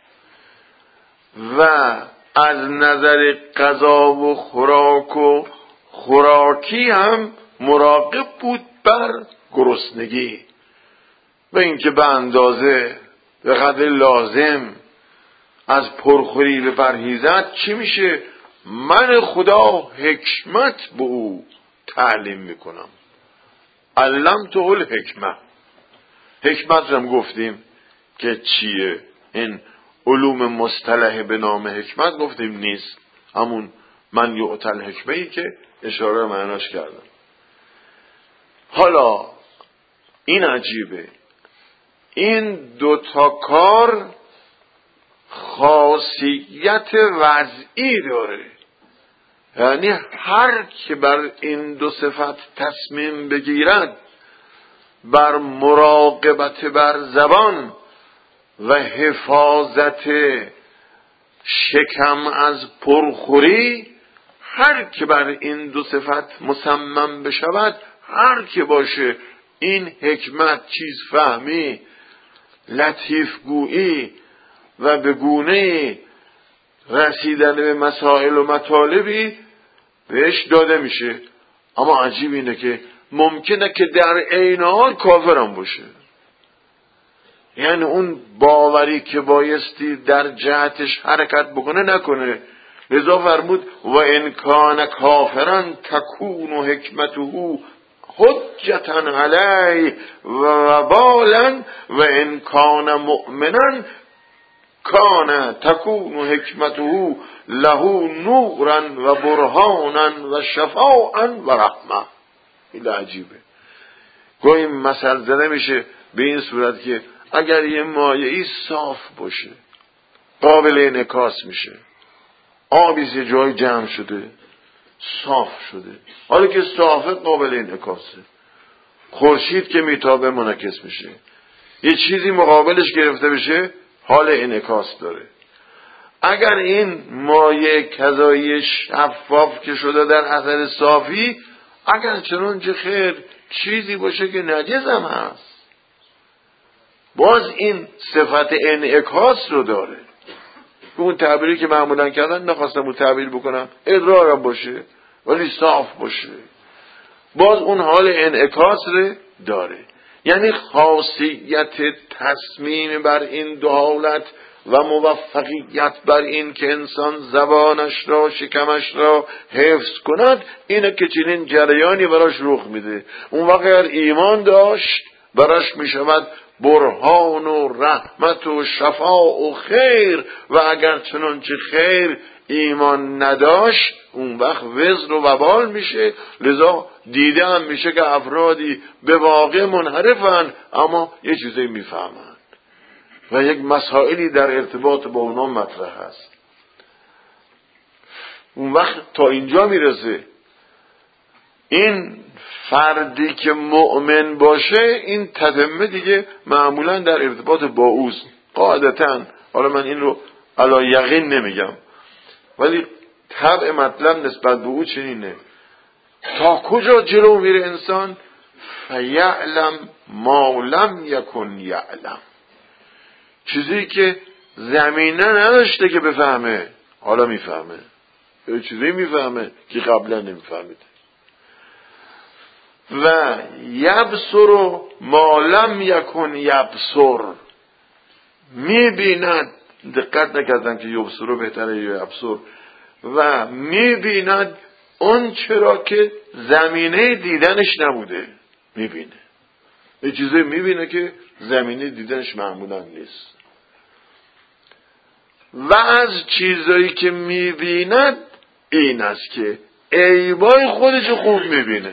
و از نظر غذا و خوراک و خوراکی هم مراقب بود بر گرسنگی و اینکه به اندازه به قدر لازم از پرخوری به پرهیزد. چی میشه؟ من خدا حکمت به او تعلیم میکنم. علمته الحکمه. حکمت هم گفتیم که چیه؟ این علوم مصطلح به نام حکمت گفتیم نیست، همون من یؤتی الحکمه ای که اشاره معناش کردم. حالا این عجیبه، این دوتا کار خاصیت وضعی داره، یعنی هر که بر این دو صفت تصمیم بگیرد، بر مراقبت بر زبان و حفاظت شکم از پرخوری، هر که بر این دو صفت مصمم بشود، هر که باشه این حکمت، چیز فهمی، لطیف گویی و به گونه رسیدن به مسائل و مطالبی بهش داده میشه. اما عجیب اینه که ممکنه که در عین حال کافرم باشه، یعنی اون باوری که بایستی در جهتش حرکت بکنه نکنه. لذا فرمود و ان کان کافرا تکون حکمته حجتا علی و وبالا و ان کان مؤمنا کان تکون حکمته له نورا و برهانا و شفاعا و رحمه. این عجیبه. گاهی مثل زده میشه به این صورت که اگر یه مایعی صاف باشه قابل انعکاس میشه، آبی یه جای جمع شده صاف شده، حالا که صافه قابل انعکاسه، خورشید که میتابه منعکس میشه، یه چیزی مقابلش گرفته بشه حال انعکاس داره. اگر این مایع کذایی شفاف که شده در اثر صافی، اگر چنانچه خیر چیزی باشه که نجس هم هست، باز این صفت انعکاس رو داره. اون تعبیری که معمولا کردن نخواستم اون تعبیر بکنم، ادرارم باشه ولی صاف باشه، باز اون حال انعکاس رو داره. یعنی خاصیت تصمیم بر این دو حالت و موفقیت بر این که انسان زبانش را، شکمش را حفظ کند، اینه که چنین جریانی براش رخ میده. اون وقت اگر ایمان داشت براش میشود برهان و رحمت و شفاء و خیر، و اگر چنانچه خیر ایمان نداشت اون وقت وزر و وبال میشه. لذا دیده هم میشه که افرادی به واقع منحرفن اما یه چیزی میفهمن و یک مسائلی در ارتباط با اونا مطرح هست. اون وقت تا اینجا میرسه این فردی که مؤمن باشه، این تتمه دیگه معمولا در ارتباط با اوست قاعدتا. حالا من این رو علی یقین نمیگم، ولی طبع مطلب نسبت به او چنینه. تا کجا جلو میره انسان؟ فیعلم ما لم یکن یعلم، چیزی که زمینه نداشته که بفهمه حالا میفهمه، یه چیزی میفهمه که قبلا نمیفهمیده. و یبصر ما لم یکن یبصر، میبیند، دقت نکردم که یبصر بهتره یا یبصر، و میبیند اون چرا که زمینه دیدنش نبوده میبینه. یه چیزی میبینه که زمینه دیدنش معمولا نیست. و از چیزایی که میبیند این است که عیبای خودش خوب میبینه.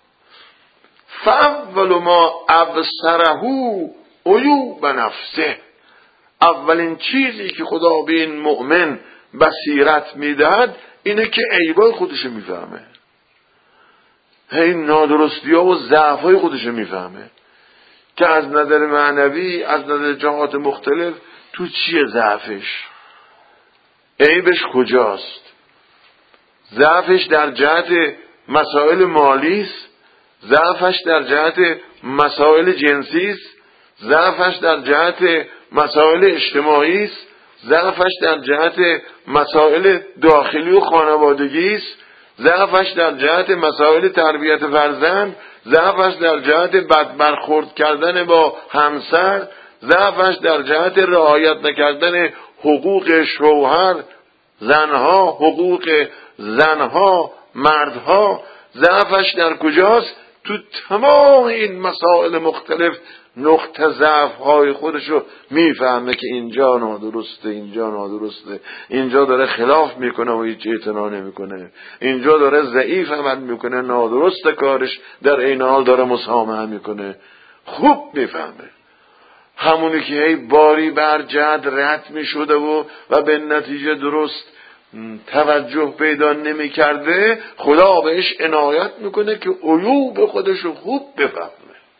فاول ما ابصره عیوب نفسه، اولین چیزی که خدا به این مؤمن بصیرت میدهد اینه که عیبای خودش میفهمه، این نادرستی ها و ضعف های خودش میفهمه که از نظر معنوی از نظر جهات مختلف تو چیه ضعفش، عیبش کجاست. ضعفش در جهت مسائل مالی است، ضعفش در جهت مسائل جنسی است، ضعفش در جهت مسائل اجتماعی است، ضعفش در جهت مسائل داخلی و خانوادگی است، ضعفش در جهت مسائل تربیت فرزند، ضعفش در جهت بد برخورد کردن با همسر، ضعفش در جهت رعایت نکردن حقوق شوهر زنها، حقوق زنها مردها. ضعفش در کجاست؟ تو تمام این مسائل مختلف نقطه ضعف های خودشو میفهمه که اینجا نادرسته، اینجا نادرسته، اینجا داره خلاف میکنه و هیچ اعتنا نمیکنه، اینجا داره ضعیف عمل میکنه، نادرست کارش، در این حال داره مسامحه میکنه. خوب میفهمه. همونی که هی باری بر جد رد میشده و و به نتیجه درست توجه پیدا نمی کرده، خدا بهش عنایت میکنه که عیوب خودشو خوب بفهمه.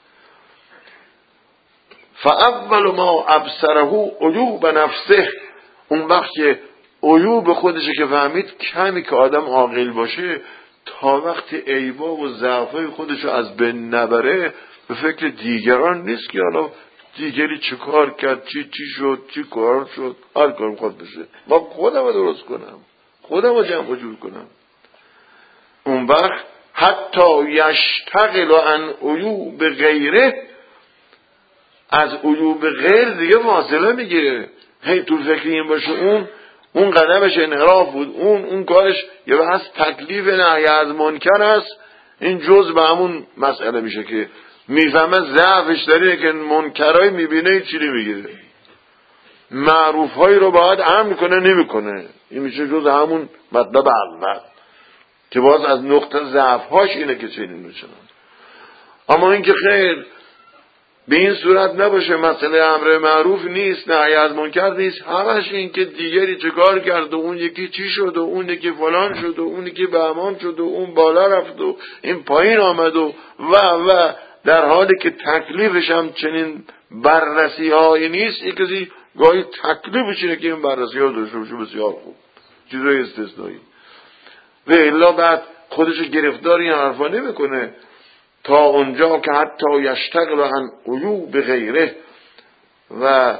فاول ما ابصره عیوب نفسه، اون وقت که عیوب خودشو که فهمید، کمی که آدم عاقل باشه تا وقتی عیبا و ضعفای خودشو از بین نبره به فکر دیگران نیست که حالا دیگری چه کار کرد، چی چی شد، چی کار شد، هر کار میخواد بشه، من خودم رو درست کنم، خودم رو جمع جور کنم. اون وقت حتی یشتغل عن عیوب غیره، از عیوب غیر دیگه فاصله میگیره. هی تو فکر این باشه اون اون قدمش انحراف بود، اون اون کارش یه بحث تکلیف نهی از منکر است، این جز به همون مسئله میشه که میفهمه ضعفش داره که منکرای میبینه چی میگیره، معروفهایی رو باید امر کنه نمیکنه، این میشه جز همون مطلب اول که باز از نقطه ضعفهاش اینه که چنین میشه. اما این که خیر به این صورت نباشه، مسئله امر معروف نیست، نهی از منکر نیست، همش این که دیگری چه کار کرد و اون یکی چی شد و اون یکی فلان شد و اون یکی بهمان شد و اون بالا رفت و این پایین آمد و و و در حالی که تکلیفش هم چنین بررسی هایی نیست. یک کسی گاهی تکلیفش اینه که این بررسی ها داشته باشه، بسیار خوب، چیزای استثنایی، و الا بعد خودشو گرفتار این حرفا نمیکنه تا اونجا که حتی یشتغل عن عیوب غیره و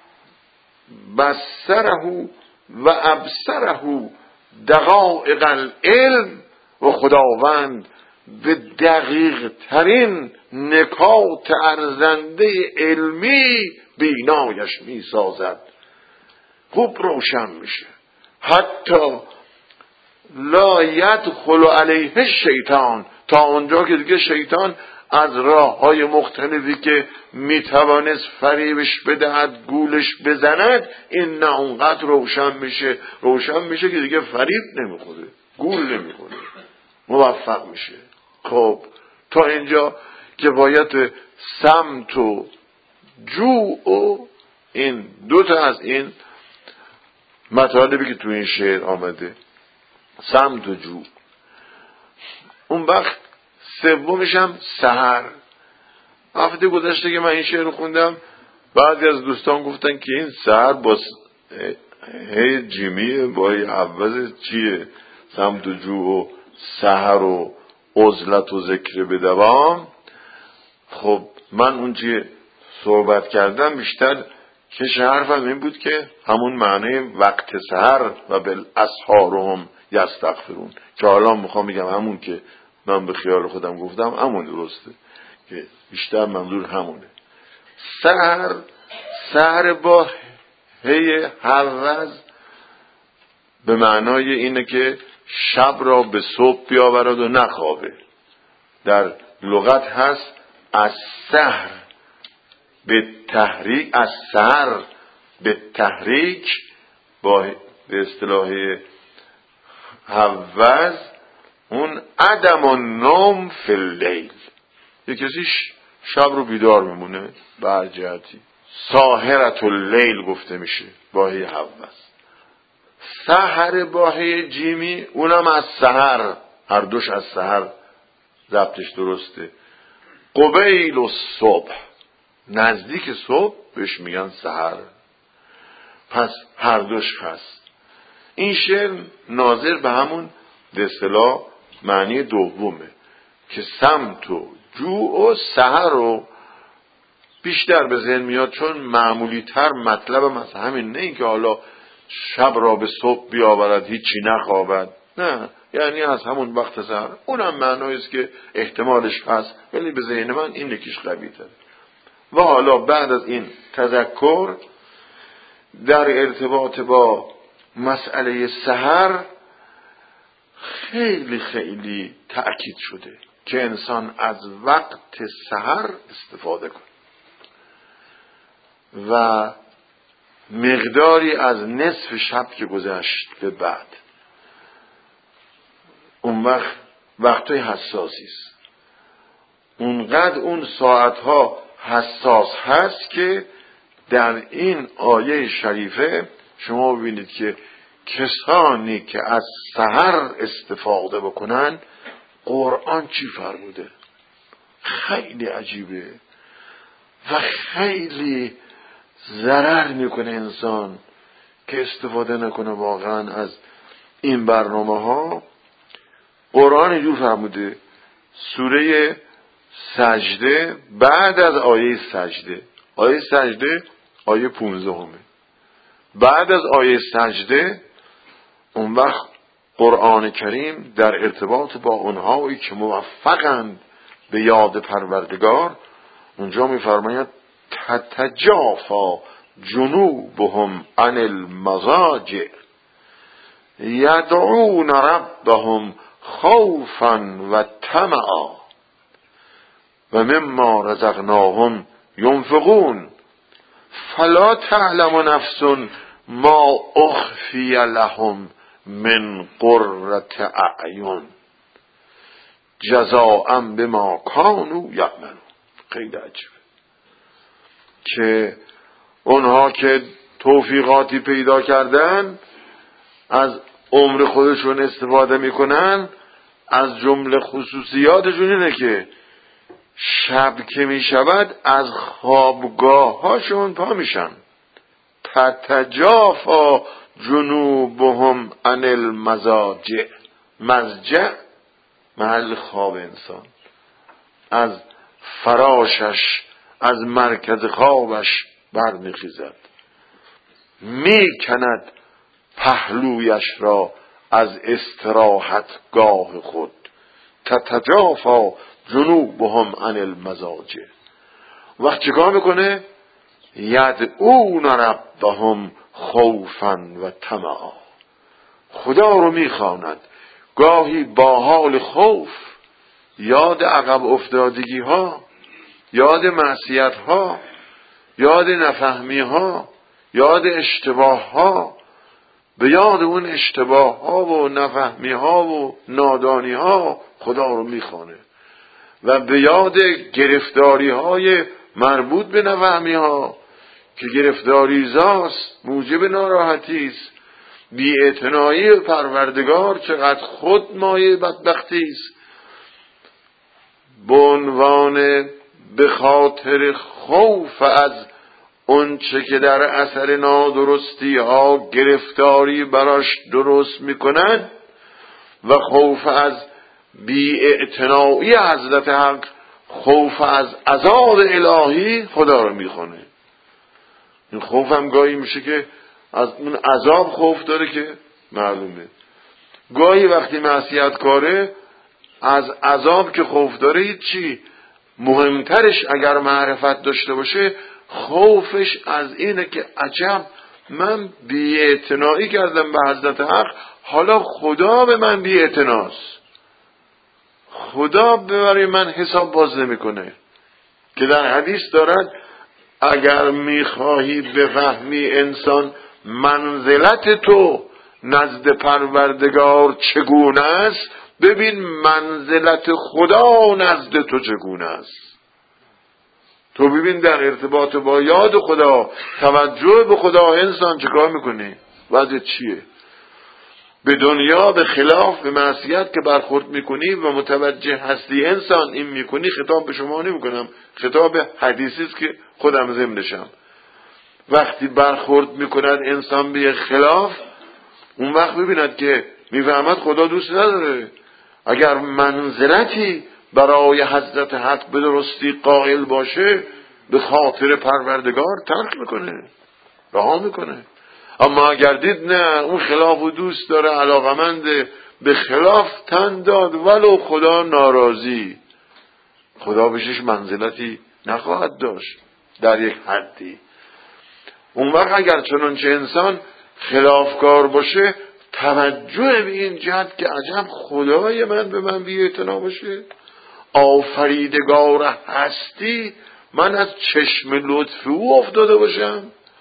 بصره و ابصره دقایق العلم، و خداوند به دقیق ترین نکات ارزنده علمی بینایش می سازد، خوب روشن میشه. حتی لا یدخل علیه شیطان، تا اونجا که دیگه شیطان از راه های مختلفی که میتوانست فریبش بدهد گولش بزند، این نه اونقدر روشن میشه روشن میشه که دیگه فریب نمیخوره، گول نمیخوره، موفق میشه. خب تا اینجا کفایت سمت و جو و این دوتا از این مطالبی که تو این شعر آمده، سمت و جو. اون وقت سومش هم سحر. هفته گذشته که من این شعر رو خوندم، بعضی از دوستان گفتن که این سحر با هی جیمیه با هی عوض چیه؟ سمت و جو و سحر و عزلت و ذکر بدوام. خب من اون چیه صحبت کردم بیشتر که حرفم این بود که همون معنی وقت سحر و بالاسحار هم یستغفرون، که حالا میخوام بگم همون که من به خیال خودم گفتم همون درسته، که بیشتر منظور همونه. سحر، سحر با هی حوض به معنای اینه که شب را به صبح بیاورد و نخوابه. در لغت هست از سحر به تحریک، از سحر به تحریک، با به اصطلاح حوض اون عدم و نوم فی اللیل، یک کسی شب رو بیدار میمونه به هر جهتی، ساهرت اللیل گفته میشه باهی حوض. سحر باهی جیمی اونم از سحر، هر دوش از سحر ضبطش درسته. قبیل و صبح، نزدیک صبح بهش میگن سحر، پس هر دوش هست. این شعر ناظر به همون به اصطلاح معنی دومه که سمت و جو و سحر رو بیشتر به ذهن میاد، چون معمولی تر مطلبم از همین، نه این که حالا شب را به صبح بیاورد هیچی نخوابد، نه، یعنی از همون وقت سحر. اونم معنایی است که احتمالش هست، ولی به ذهن من این یکیش قوی تره. و حالا بعد از این تذکر در ارتباط با مسئله سحر خیلی خیلی تأکید شده که انسان از وقت سحر استفاده کنه و مقداری از نصف شب که گذشت به بعد، اون وقت وقتای حساسی است. اونقدر اون ساعتها حساس هست که در این آیه شریفه شما ببینید که کسانی که از سحر استفاده بکنن قرآن چی فرموده. خیلی عجیبه و خیلی ضرر میکنه انسان که استفاده نکنه واقعا از این برنامه ها. قرآن اینجور فرموده، سوره سجده بعد از آیه سجده، آیه سجده آیه پونزده همه، بعد از آیه سجده اون وقت قرآن کریم در ارتباط با اونهایی که موفقند به یاد پروردگار اونجا میفرماید تتجافا جنوبهم عن المضاجع یدعون ربهم خوفا و طمعا و مما رزقناهم ينفقون فلا تعلم نفس ما اخفی لهم من قرة اعین جزاء بما كانوا یعملون. خیلی عجیبه که اونها که توفیقاتی پیدا کردن از عمر خودشون استفاده میکنن، از جمله خصوصیاتشون اینه که شب که میشود از خوابگاه هاشون پا میشن. تتجافا جنوبهم عن المضاجع، مضجع محل خواب انسان، از فراشش از مرکز خوابش برمیخیزد، میکند پهلویش را از استراحت گاه خود. تتجافا جنوبهم عن المضاجع. وقت چیکار میکنه؟ یدعون ربهم خوفا و طمعا، خدا رو میخواند گاهی با حال خوف، یاد عقب افتادگی ها، یاد معصیت ها، یاد نفهمی ها، یاد اشتباه ها، به یاد اون اشتباه ها و نفهمی ها و نادانی ها خدا رو میخوانه و به یاد گرفتاری های مربوط به نفهمی ها که گرفتاری زاست، موجب ناراحتی است. بی‌اعتنایی پروردگار چقدر خود مایه بدبختی است. به عنوان به خاطر خوف از اون چه که در اثر نادرستی ها گرفتاری براش درست میکنن و خوف از بی‌اعتنایی حضرت حق، خوف از عذاب الهی خدا رو میخونه. این خوف هم گاهی میشه که از اون عذاب خوف داره که معلومه. گاهی وقتی معصیت کاره از عذاب که خوف داره هیچی، مهمترش اگر معرفت داشته باشه خوفش از اینه که عجب من بی‌اعتنایی کردم به حضرت حق، حالا خدا به من بی‌اعتناست، خدا برای من حساب باز نمیکنه. که در حدیث دارد اگر میخواهی بفهمی انسان منزلت تو نزد پروردگار چگونه است، ببین منزلت خدا نزد تو چگونه است. تو ببین در ارتباط با یاد خدا، توجه به خدا، انسان چه کار میکنی؟ وضع چیه؟ به دنیا به خلاف به معصیت که برخورد میکنی و متوجه هستی انسان این میکنی، خطاب به شما نمیکنم، خطاب حدیثی است که خودم ضمنشم. وقتی برخورد میکند انسان به خلاف، اون وقت ببیند که میفهمد خدا دوست نداره. اگر منزلتی برای حضرت حق به درستی قائل باشه، به خاطر پروردگار ترک میکنه، رها میکنه. اما اگر دید نه اون خلاف و دوست داره، علاقمنده، به خلاف تن داد ولو خدا ناراضی، خدا بهش منزلتی نخواهد داشت در یک حدی. اون وقت اگر چنانچه انسان خلافکار باشه، توجه به این جهت که عجب خدای من به من بی‌اعتنا باشه، آفریدگار هستی من از چشم لطف او افتاده باشم،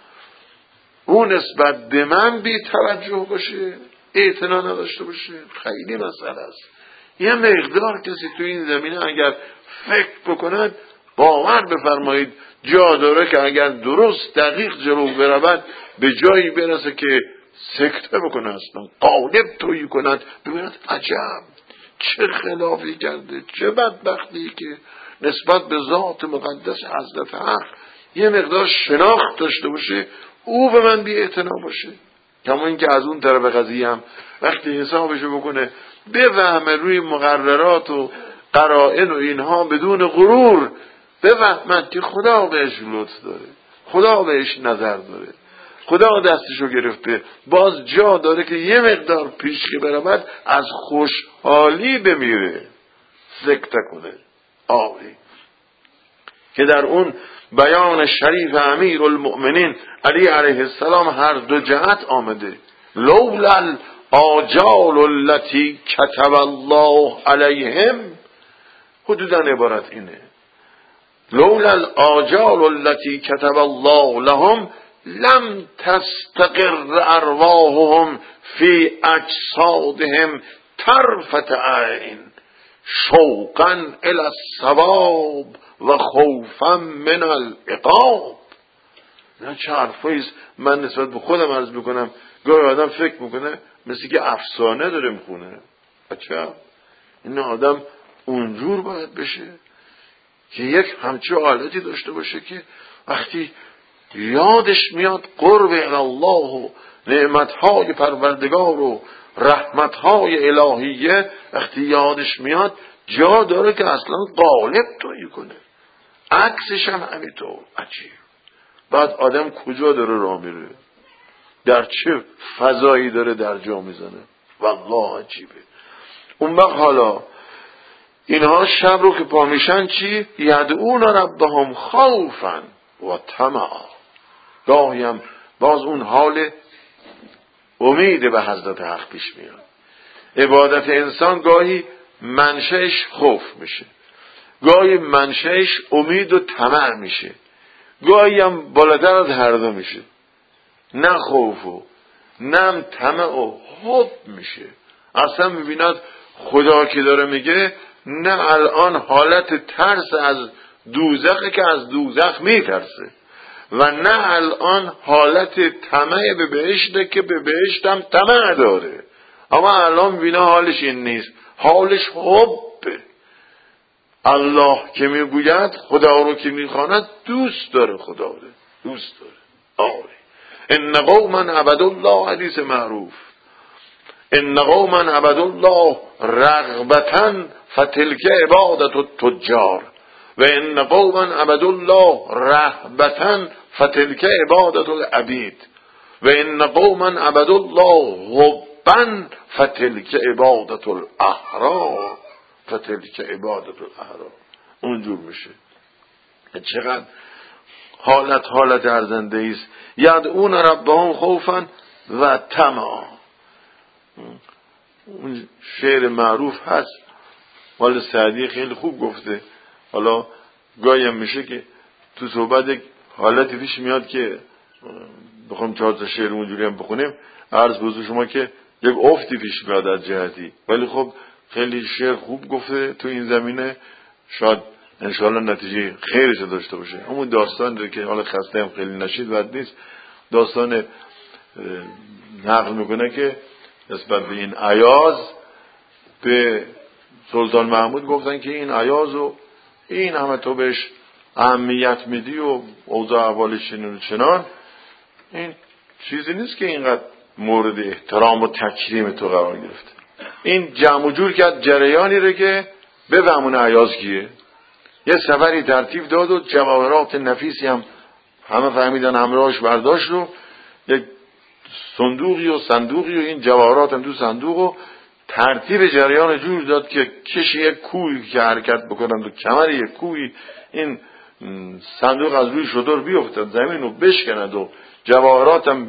اون نسبت به من بی توجه باشه، اعتنا نداشته باشه، خیلی مسئله است. یه مقدار کسی تو این زمینه اگر فکر بکند، باور بفرمایید جا داره که اگر درست دقیق جلو برود به جایی برسه که سکته بکنه، اصلا قالب تویی کند، ببیند عجب چه خلافی کرده، چه بدبختی که نسبت به ذات مقدس حضرت حق یه مقدار شناخت داشته باشه، او به من بی اعتنا باشه. کما این که از اون طرف قضیه هم وقتی حسابشو بکنه بفهمه روی مقررات و قرائن و اینها بدون غرور، بفهمد که خدا بهش لطف داره، خدا بهش نظر داره، خدا دستشو گرفته، باز جا داره که یه مقدار پیش که برود از خوشحالی بمیره، سکته کنه. آری که در اون بیان شریف امیر المؤمنین علی علیه السلام هر دو جهت آمده. لولا آجال التي كتب الله علیهم، حدودا عبارت اینه، لولا آجال التي كتب الله لهم لم تستقر ارواحهم فی اجسادهم طرفة عین شوقا الی الثواب و خوفا من العقاب. نه چه حرفاییست، من نسبت به خودم عرض میکنم، گاهی آدم فکر میکنه مثل که افسانه داره میخونه. اچھا این آدم اونجور باید بشه که یک همچه حالتی داشته باشه که وقتی یادش میاد قرب الله و نعمتهای پروردگار و رحمتهای الهیه، وقتی یادش میاد جا داره که اصلا غالب تویی کنه، عکسش هم همینطور. عجیب. بعد آدم کجا داره راه میره، در چه فضایی داره در جا میزنه، والله عجیبه. اون وقت حالا اینها شب رو که پا میشن چی؟ یدعون ربهم خوفا و طمعا. گاهی هم باز اون حال امید به حضرت حق پیش میاد. عبادت انسان گاهی منشأش خوف میشه، گاهی منشأش امید و طمع میشه، گاهی هم بالاتر از هر دو میشه، نه خوف و نه طمع و حب میشه. اصلا میبیند خدا که داره میگه نه الان حالت ترس از دوزخه که از دوزخ میترسه و نه الان حالت طمع به بهشته که به بهشت هم طمع داره، اما الان میبینه حالش این نیست، حالش حبه. الله که میگوید خدا رو که میخواند دوست داره، خدا رو دوست داره. آره ان قوما عبدوا الله، حدیث معروف، ان قوما عبدوا الله رغبتا فتلک عبادت التجار و ان قوما عبدوا الله رهبتا فتلک عبادت العبید و ان قوما عبدوا الله حبا فتلک عبادت الاحرار فتلک عبادت الاحرار. اونجور میشه. چقدر حالت حالت ارزنده ایست. یدعون ربهم خوفا و طمعا. اون شعر معروف هست، مال سعدی خیلی خوب گفته. حالا گاهی هم میشه که تو صحبت حالتی پیش میاد که بخوام چهار تا شعر اونجوری هم بخونیم، عرض بزرگ شما که یک افتی پیش میاد از جهتی، ولی خب خیلی شعر خوب گفته تو این زمینه، شاید انشاءالله نتیجه خیرش داشته باشه. همون داستان رو که حالا خسته هم خیلی نشید بد نیست، داستان نقل میکنه که نسبت به این عیاض به سلطان محمود گفتن که این عیاض و این همه تو بهش اهمیت میدی و اوضاع احوالش چنین و چنان، این چیزی نیست که اینقدر مورد احترام و تکریم تو قرار گرفته. این جمع و جور کرد جریانی رو که بفهمونه عیاض کیه. یه سفری ترتیب داد و جواهرات نفیسی هم همه فهمیدن همراهش برداشت رو، یک صندوقی و صندوقی و این جواهرات هم تو صندوق و ترتیب جریان جور داد که کشی یک کوی که حرکت بکنن تو کمر یک کوی این صندوق از روی شتر بیفتد زمین رو بشکند و جواهرات هم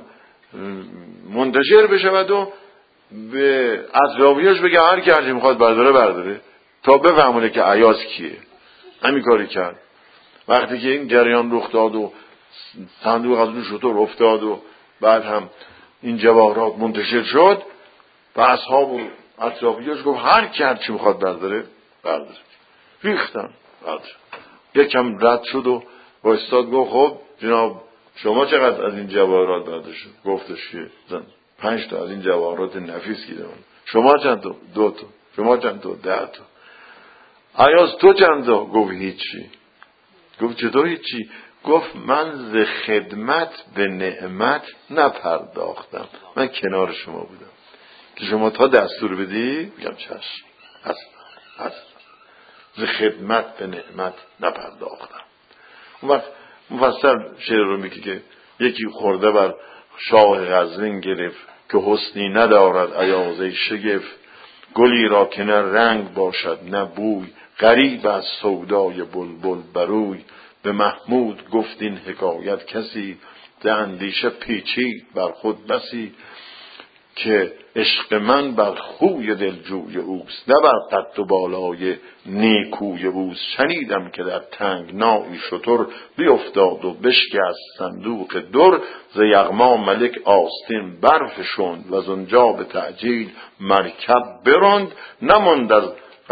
منتشر بشود و به اطرافیاش بگه هر کی هرچی میخواد برداره برداره تا بفهمونه که عیاض کیه. همین کاری کرد. وقتی که این جریان رخ داد و صندوق از روی شتر افتاد و بعد هم این جواهرات منتشر شد و اصحاب و اطرافیاش گفت هر کی هرچی میخواد برداره برداره. ریختن برداره. یکم رد شد و با استاد گفت خب جناب شما چقدر از این جواهرات برداشت؟ گفتش که زن پنج تا از این جواهرات نفیس گیرم. شما چند تا؟ دو تا. شما چند تا؟ ده تا. عیاض تو چند تا؟ گفت هیچی. گفت چطور هیچی؟ گفت من ز خدمت به نعمت نپرداختم، من کنار شما بودم که شما تا دستور بدی میگم چشم، اصلا اصلا ز خدمت به نعمت نپرداختم. اون وقت مفصل شعر رو میگه که یکی خورده بر شاه غزنین گرفت که حسنی ندارد عیاض شگفت، گلی را که نه رنگ باشد نه بوی، غریب از سودای بلبل بروی. به محمود گفت این حکایت کسی، ز اندیشه پیچید بر خود بسی، که عشق من بر خوی دلجوی اوست، نه بر قد و بالای نیکوی اوست. شنیدم که در تنگنایی شتر بیفتاد و بشکست صندوق در، ز یغما ملک آستین برفشاند و زنجا به تعجیل مرکب براند. نماند از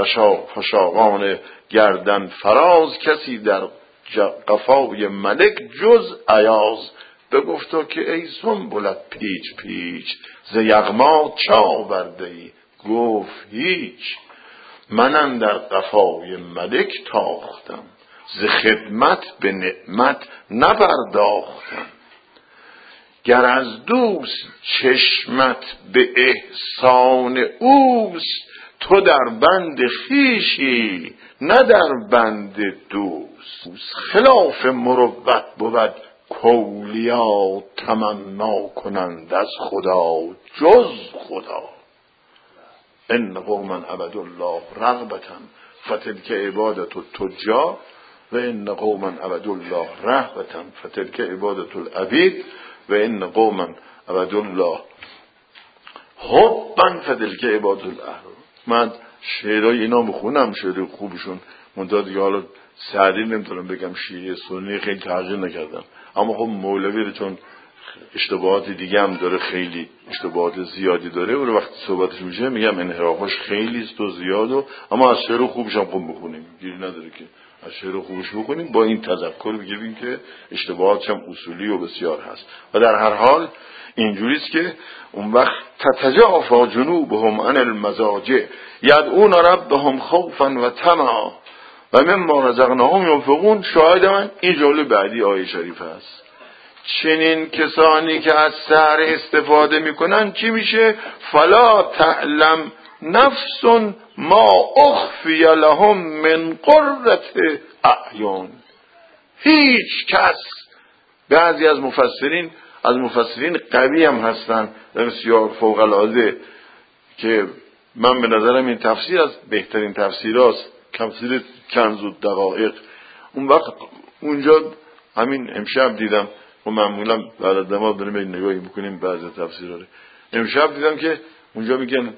فشاقان گردن فراز، کسی در قفای ملک جز عیاض. بگفتا که ای سنبلت پیچ پیچ، ز یغما چه آورده ای؟ گفت هیچ. من اندر قفای ملک تاختم، ز خدمت به نعمت نپرداختم. گر از دوست چشمت به احسان اوست، تو در بند خویشی نه در بند دوست. خلاف مروت بود کولیا، تمنا کنند از خدا جز خدا. ان قوما عبدوا الله رغبتا فتلک عبادت التجار و ان قوما عبدوا الله رهبتا فتلک عبادت العبید و ان قوما عبدوا الله حبا فتلک عبادت الاحرار. من شعرهای اینا بخونم، شعر خوبشون، منتها دیگه حالا سعدی نمیتونم بگم شیعه سنی خیلی تغییر نکردم. اما خب مولوی رو چون اشتباهات دیگه هم داره، خیلی اشتباهات زیادی داره، و وقتی صحبتش میشه میگم انحرافش خیلی است و زیاد، و اما از شعر خوبش هم خوب بخونیم، گیری نداره که از شعر خوبش بخونیم، با این تذکر بگیم که اشتباهاتش هم اصولی و بسیار هست. و در هر حال اینجوریست که اون وقت تتجافا جنوبهم عن المضاجع یدعون ربهم خوفا و طمعا و مما رزقناهم ينفقون. شاهد من این جمله بعدی آیه شریف هست. چنین کسانی که از سحر استفاده میکنن چی میشه؟ فلا تعلم نفس ما اخفی لهم من قرة اعین. هیچ کس، بعضی از مفسرین از مفسرین قوی هم هستن بسیار فوق العاده، که من به نظرم این تفسیر از بهترین تفسیراست، تفسیر کنز الدقایق. اون وقت اونجا همین امشب دیدم، و معمولا بعد از نماز بریم این نگاهی بکنیم بعضی تفسیرها رو. امشب دیدم که اونجا میگن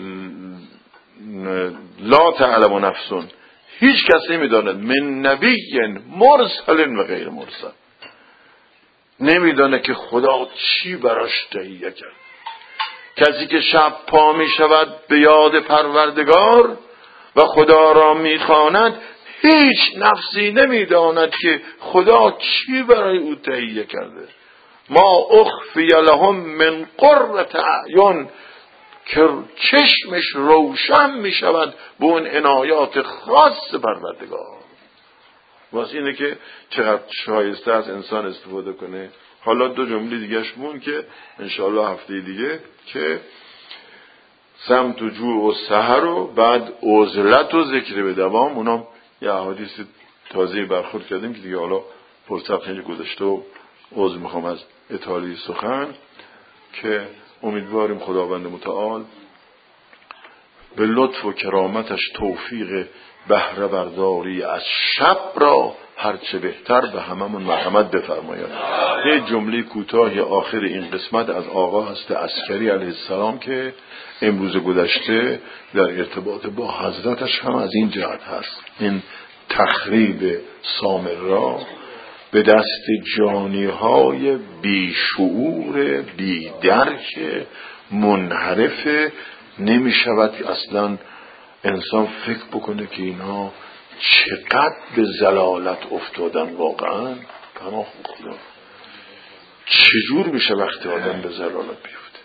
لا تعلم نفسون، هیچ کس نمیداند من نبی مرسل و غیر مرسل، نمیدانه که خدا چی براش تهیه کرد. کسی که شب پا می شود به یاد پروردگار و خدا را می خواند، هیچ نفسی نمیداند که خدا چی برای او تهیه کرده. ما اخفی لهم من قرة اعین، که چشمش روشن می شود به اون عنایات خاص پروردگار. واسه اینه که چقدر شایسته از انسان استفاده کنه. حالا دو جمله دیگهش مون که انشاءالله هفته دیگه، که سمت و جوع و سحر و بعد عزلت و ذکر به دوام، اونام یه احادیث تازه برخورد کردیم که دیگه حالا فرصت خیلی گذشته و عذر میخوام از اطاله سخن، که امیدواریم خداوند متعال به لطف و کرامتش توفیق بهره برداری از شب را هرچه بهتر به هممون مرحمت بفرماید. یه جمله کوتاه آخر این قسمت از آقا هست عسکری علیه السلام که امروز گذشته در ارتباط با حضرتش هم از این جهت هست. این تخریب سامرا به دست جانی های بیشعور بیدرک منحرف نمی شود اصلا انسان فکر بکنه که اینها چقدر به ضلالت افتادن. واقعا پناه خدا، چجور میشه وقتی آدم به ضلالت بیفته؟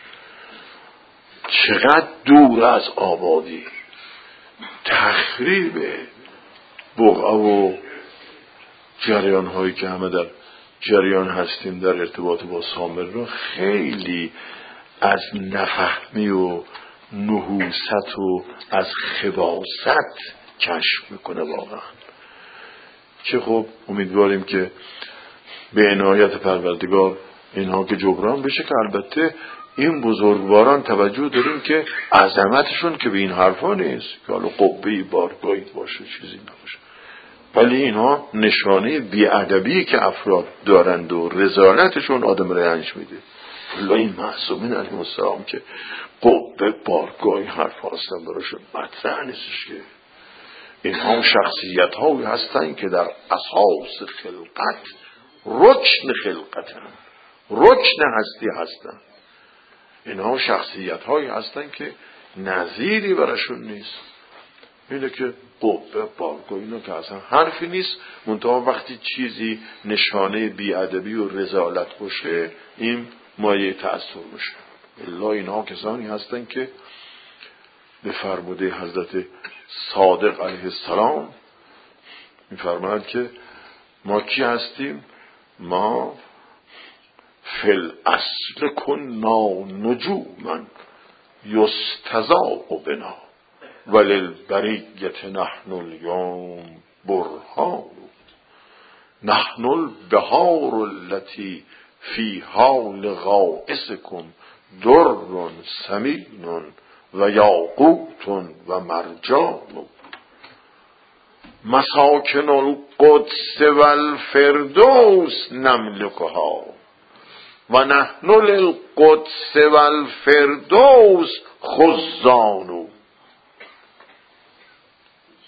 چقدر دور از آبادی، تخریب بقعه و جریان هایی که همه در جریان هستیم در ارتباط با سامرا، خیلی از نفهمی و نحوست و از خباثت کشف میکنه واقعا. که خب امیدواریم که به عنایت پروردگار اینها که جبران بشه، که البته این بزرگواران توجه داریم که عظمتشون که به این حرفا نیست که حالا قبه‌ای بارگاهی باشه چیزی نباشه، ولی اینها نشانه بی‌ادبی که افراد دارند و رذالتشون آدم رنج میده. الله این معصومین علیهم السلام که قبه بارگاهی حرف هستن براشون مطرح نیستش، که اینها شخصیت هایی هستن که در اساس خلقت رکن خلقتن، رکن هستی هستن. اینها شخصیت هایی هستن که نظیری براشون نیست. اینه که قبه بارگاه اینو که اصلا حرفی نیست، منتها وقتی چیزی نشانه بی‌ادبی و رذالت باشه این مایه تأثیر میشه. الا اینها کسانی هستن که به فرموده حضرت صادق علیه السلام میفرماید که ما کی هستیم؟ ما فل اصل کنا نجوما یستضاء بنا وللبریت نحن الیوم برهان نحن البحار التي فی حال غائسکم در سمین و یاقوت و مرجان مساکن القدس و الفردوس نملکها و نحن للقدس و الفردوس خزان.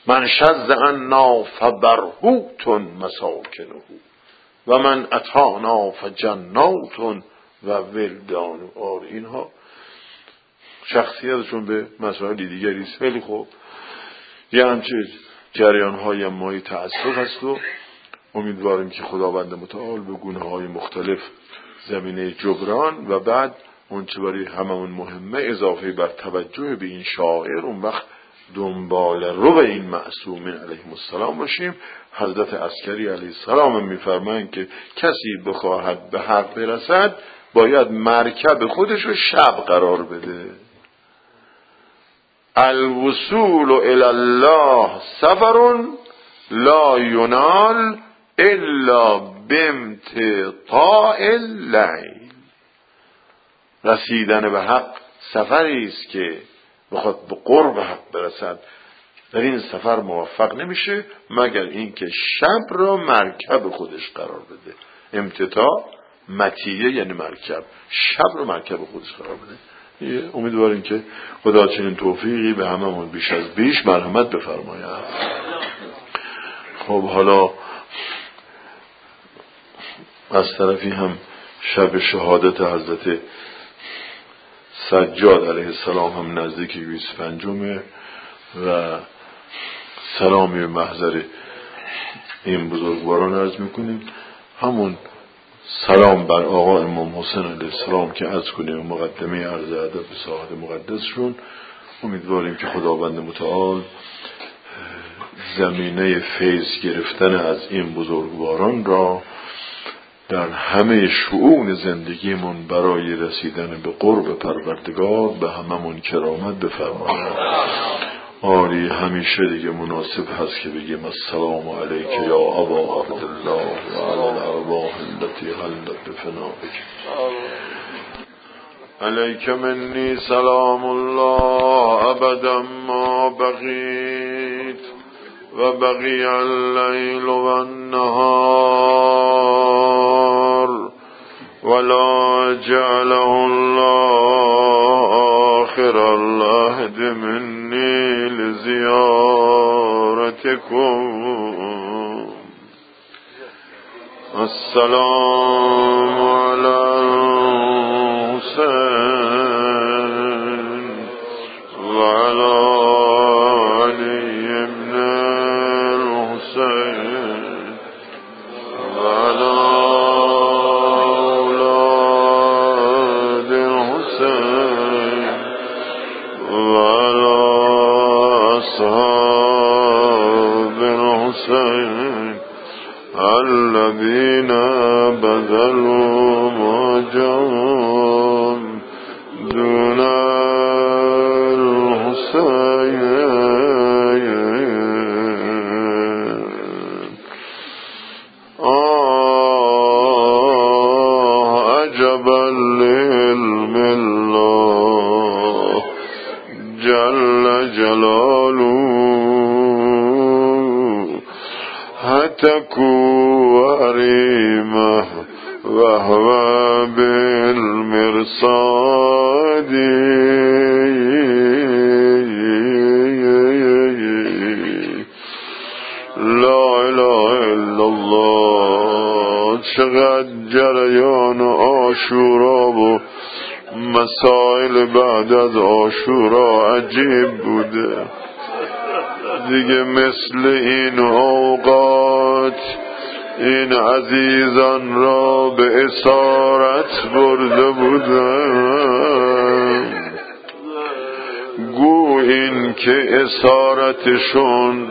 من شذ عنا فبرهوت مساکنه و من اتانا فجنات و ولدان. آر اینها شخصیتشون به مسائل دیگری است، ولی خب یه همچه جریان های مای تعصب هست و امیدواریم که خداوند متعال به گونه های مختلف زمینه جبران و بعد اون چه برای هممون مهمه اضافه بر توجه به این شاعر اون وقت دنبال رو به این معصومین علیهم السلام باشیم. حضرت عسکری علیه السلام میفرمایند که کسی بخواهد به حق برسد باید مرکب خودش رو شب قرار بده. الوصول الی الله سفر لا ینال الا بامتطاع اللیل. رسیدن به حق سفری است که بخواد به قرب حق برسد، در این سفر موفق نمیشه مگر اینکه شب را مرکب خودش قرار بده. امتطاع مطیه یعنی مرکب، شب را مرکب خودش قرار بده. امیدواریم که خدا چنین توفیقی به هممون بیش از بیش مرحمت بفرماید. خب حالا از طرفی هم شب شهادت حضرت سجاد علیه السلام هم نزدیک بیست و پنجمه و سلامی به محضر این بزرگواران عرض میکنیم. همون سلام بر آقا امام حسین علیه السلام که عرض کنیم مقدمه عرض ادب به ساحت مقدسشون. امیدواریم که خداوند متعال زمینه فیض گرفتن از این بزرگواران را در همه شؤون زندگیمون برای رسیدن به قرب پروردگار به هممون کرامت بفرماید. آری همیشه دیگه مناسب هست که بگیم السلام علیک یا ابا عبدالله و علی الارواح التي حلت بفنائک. علیک منی سلام الله ابدا ما بقیت و بقی اللیل و النهار ولا جعله الله آخر العهد منی لزیارتكم. السلام علی الحسین و علی علی ابن الحسین و علی اولاد الحسین و علی اصحاب الحسین الذين بذلوا ما جاءهم دون الحسين. آه عجبا لعلم الله جل جلاله هتكوا وريمه وهو بالمرصاد. لا اله الا الله. چقدر جریان عاشورا و مسائل بعد از عاشورا عجیب بوده دیگه. مثل این اوقات این عزیزان را به اسارت برده بودن. گو این که اسارتشون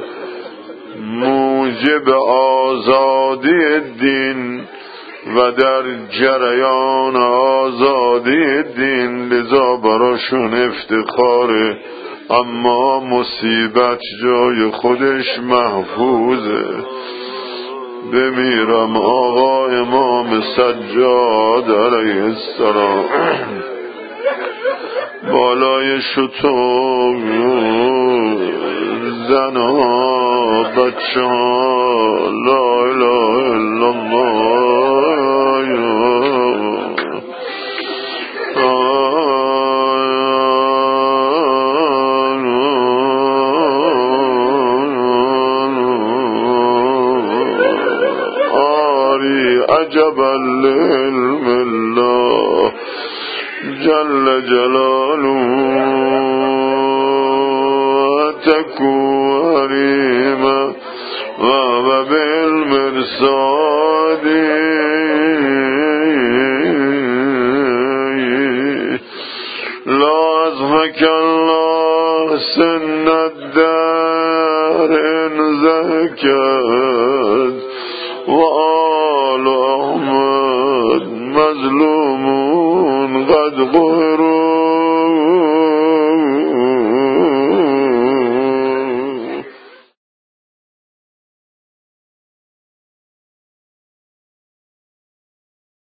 موجب آزادی دین و در جریان آزادی دین لذا براشون افتخاره، اما مصیبت جای خودش محفوظه. بمیرم آقا امام سجاد علیه السلام بالای شطور زنها بچه ها. لا اله الا الله. عجبا لعلم الله جل جلاله تكو هريما وهو بالمرصاد لا أزهك الله سن الدار إن زكى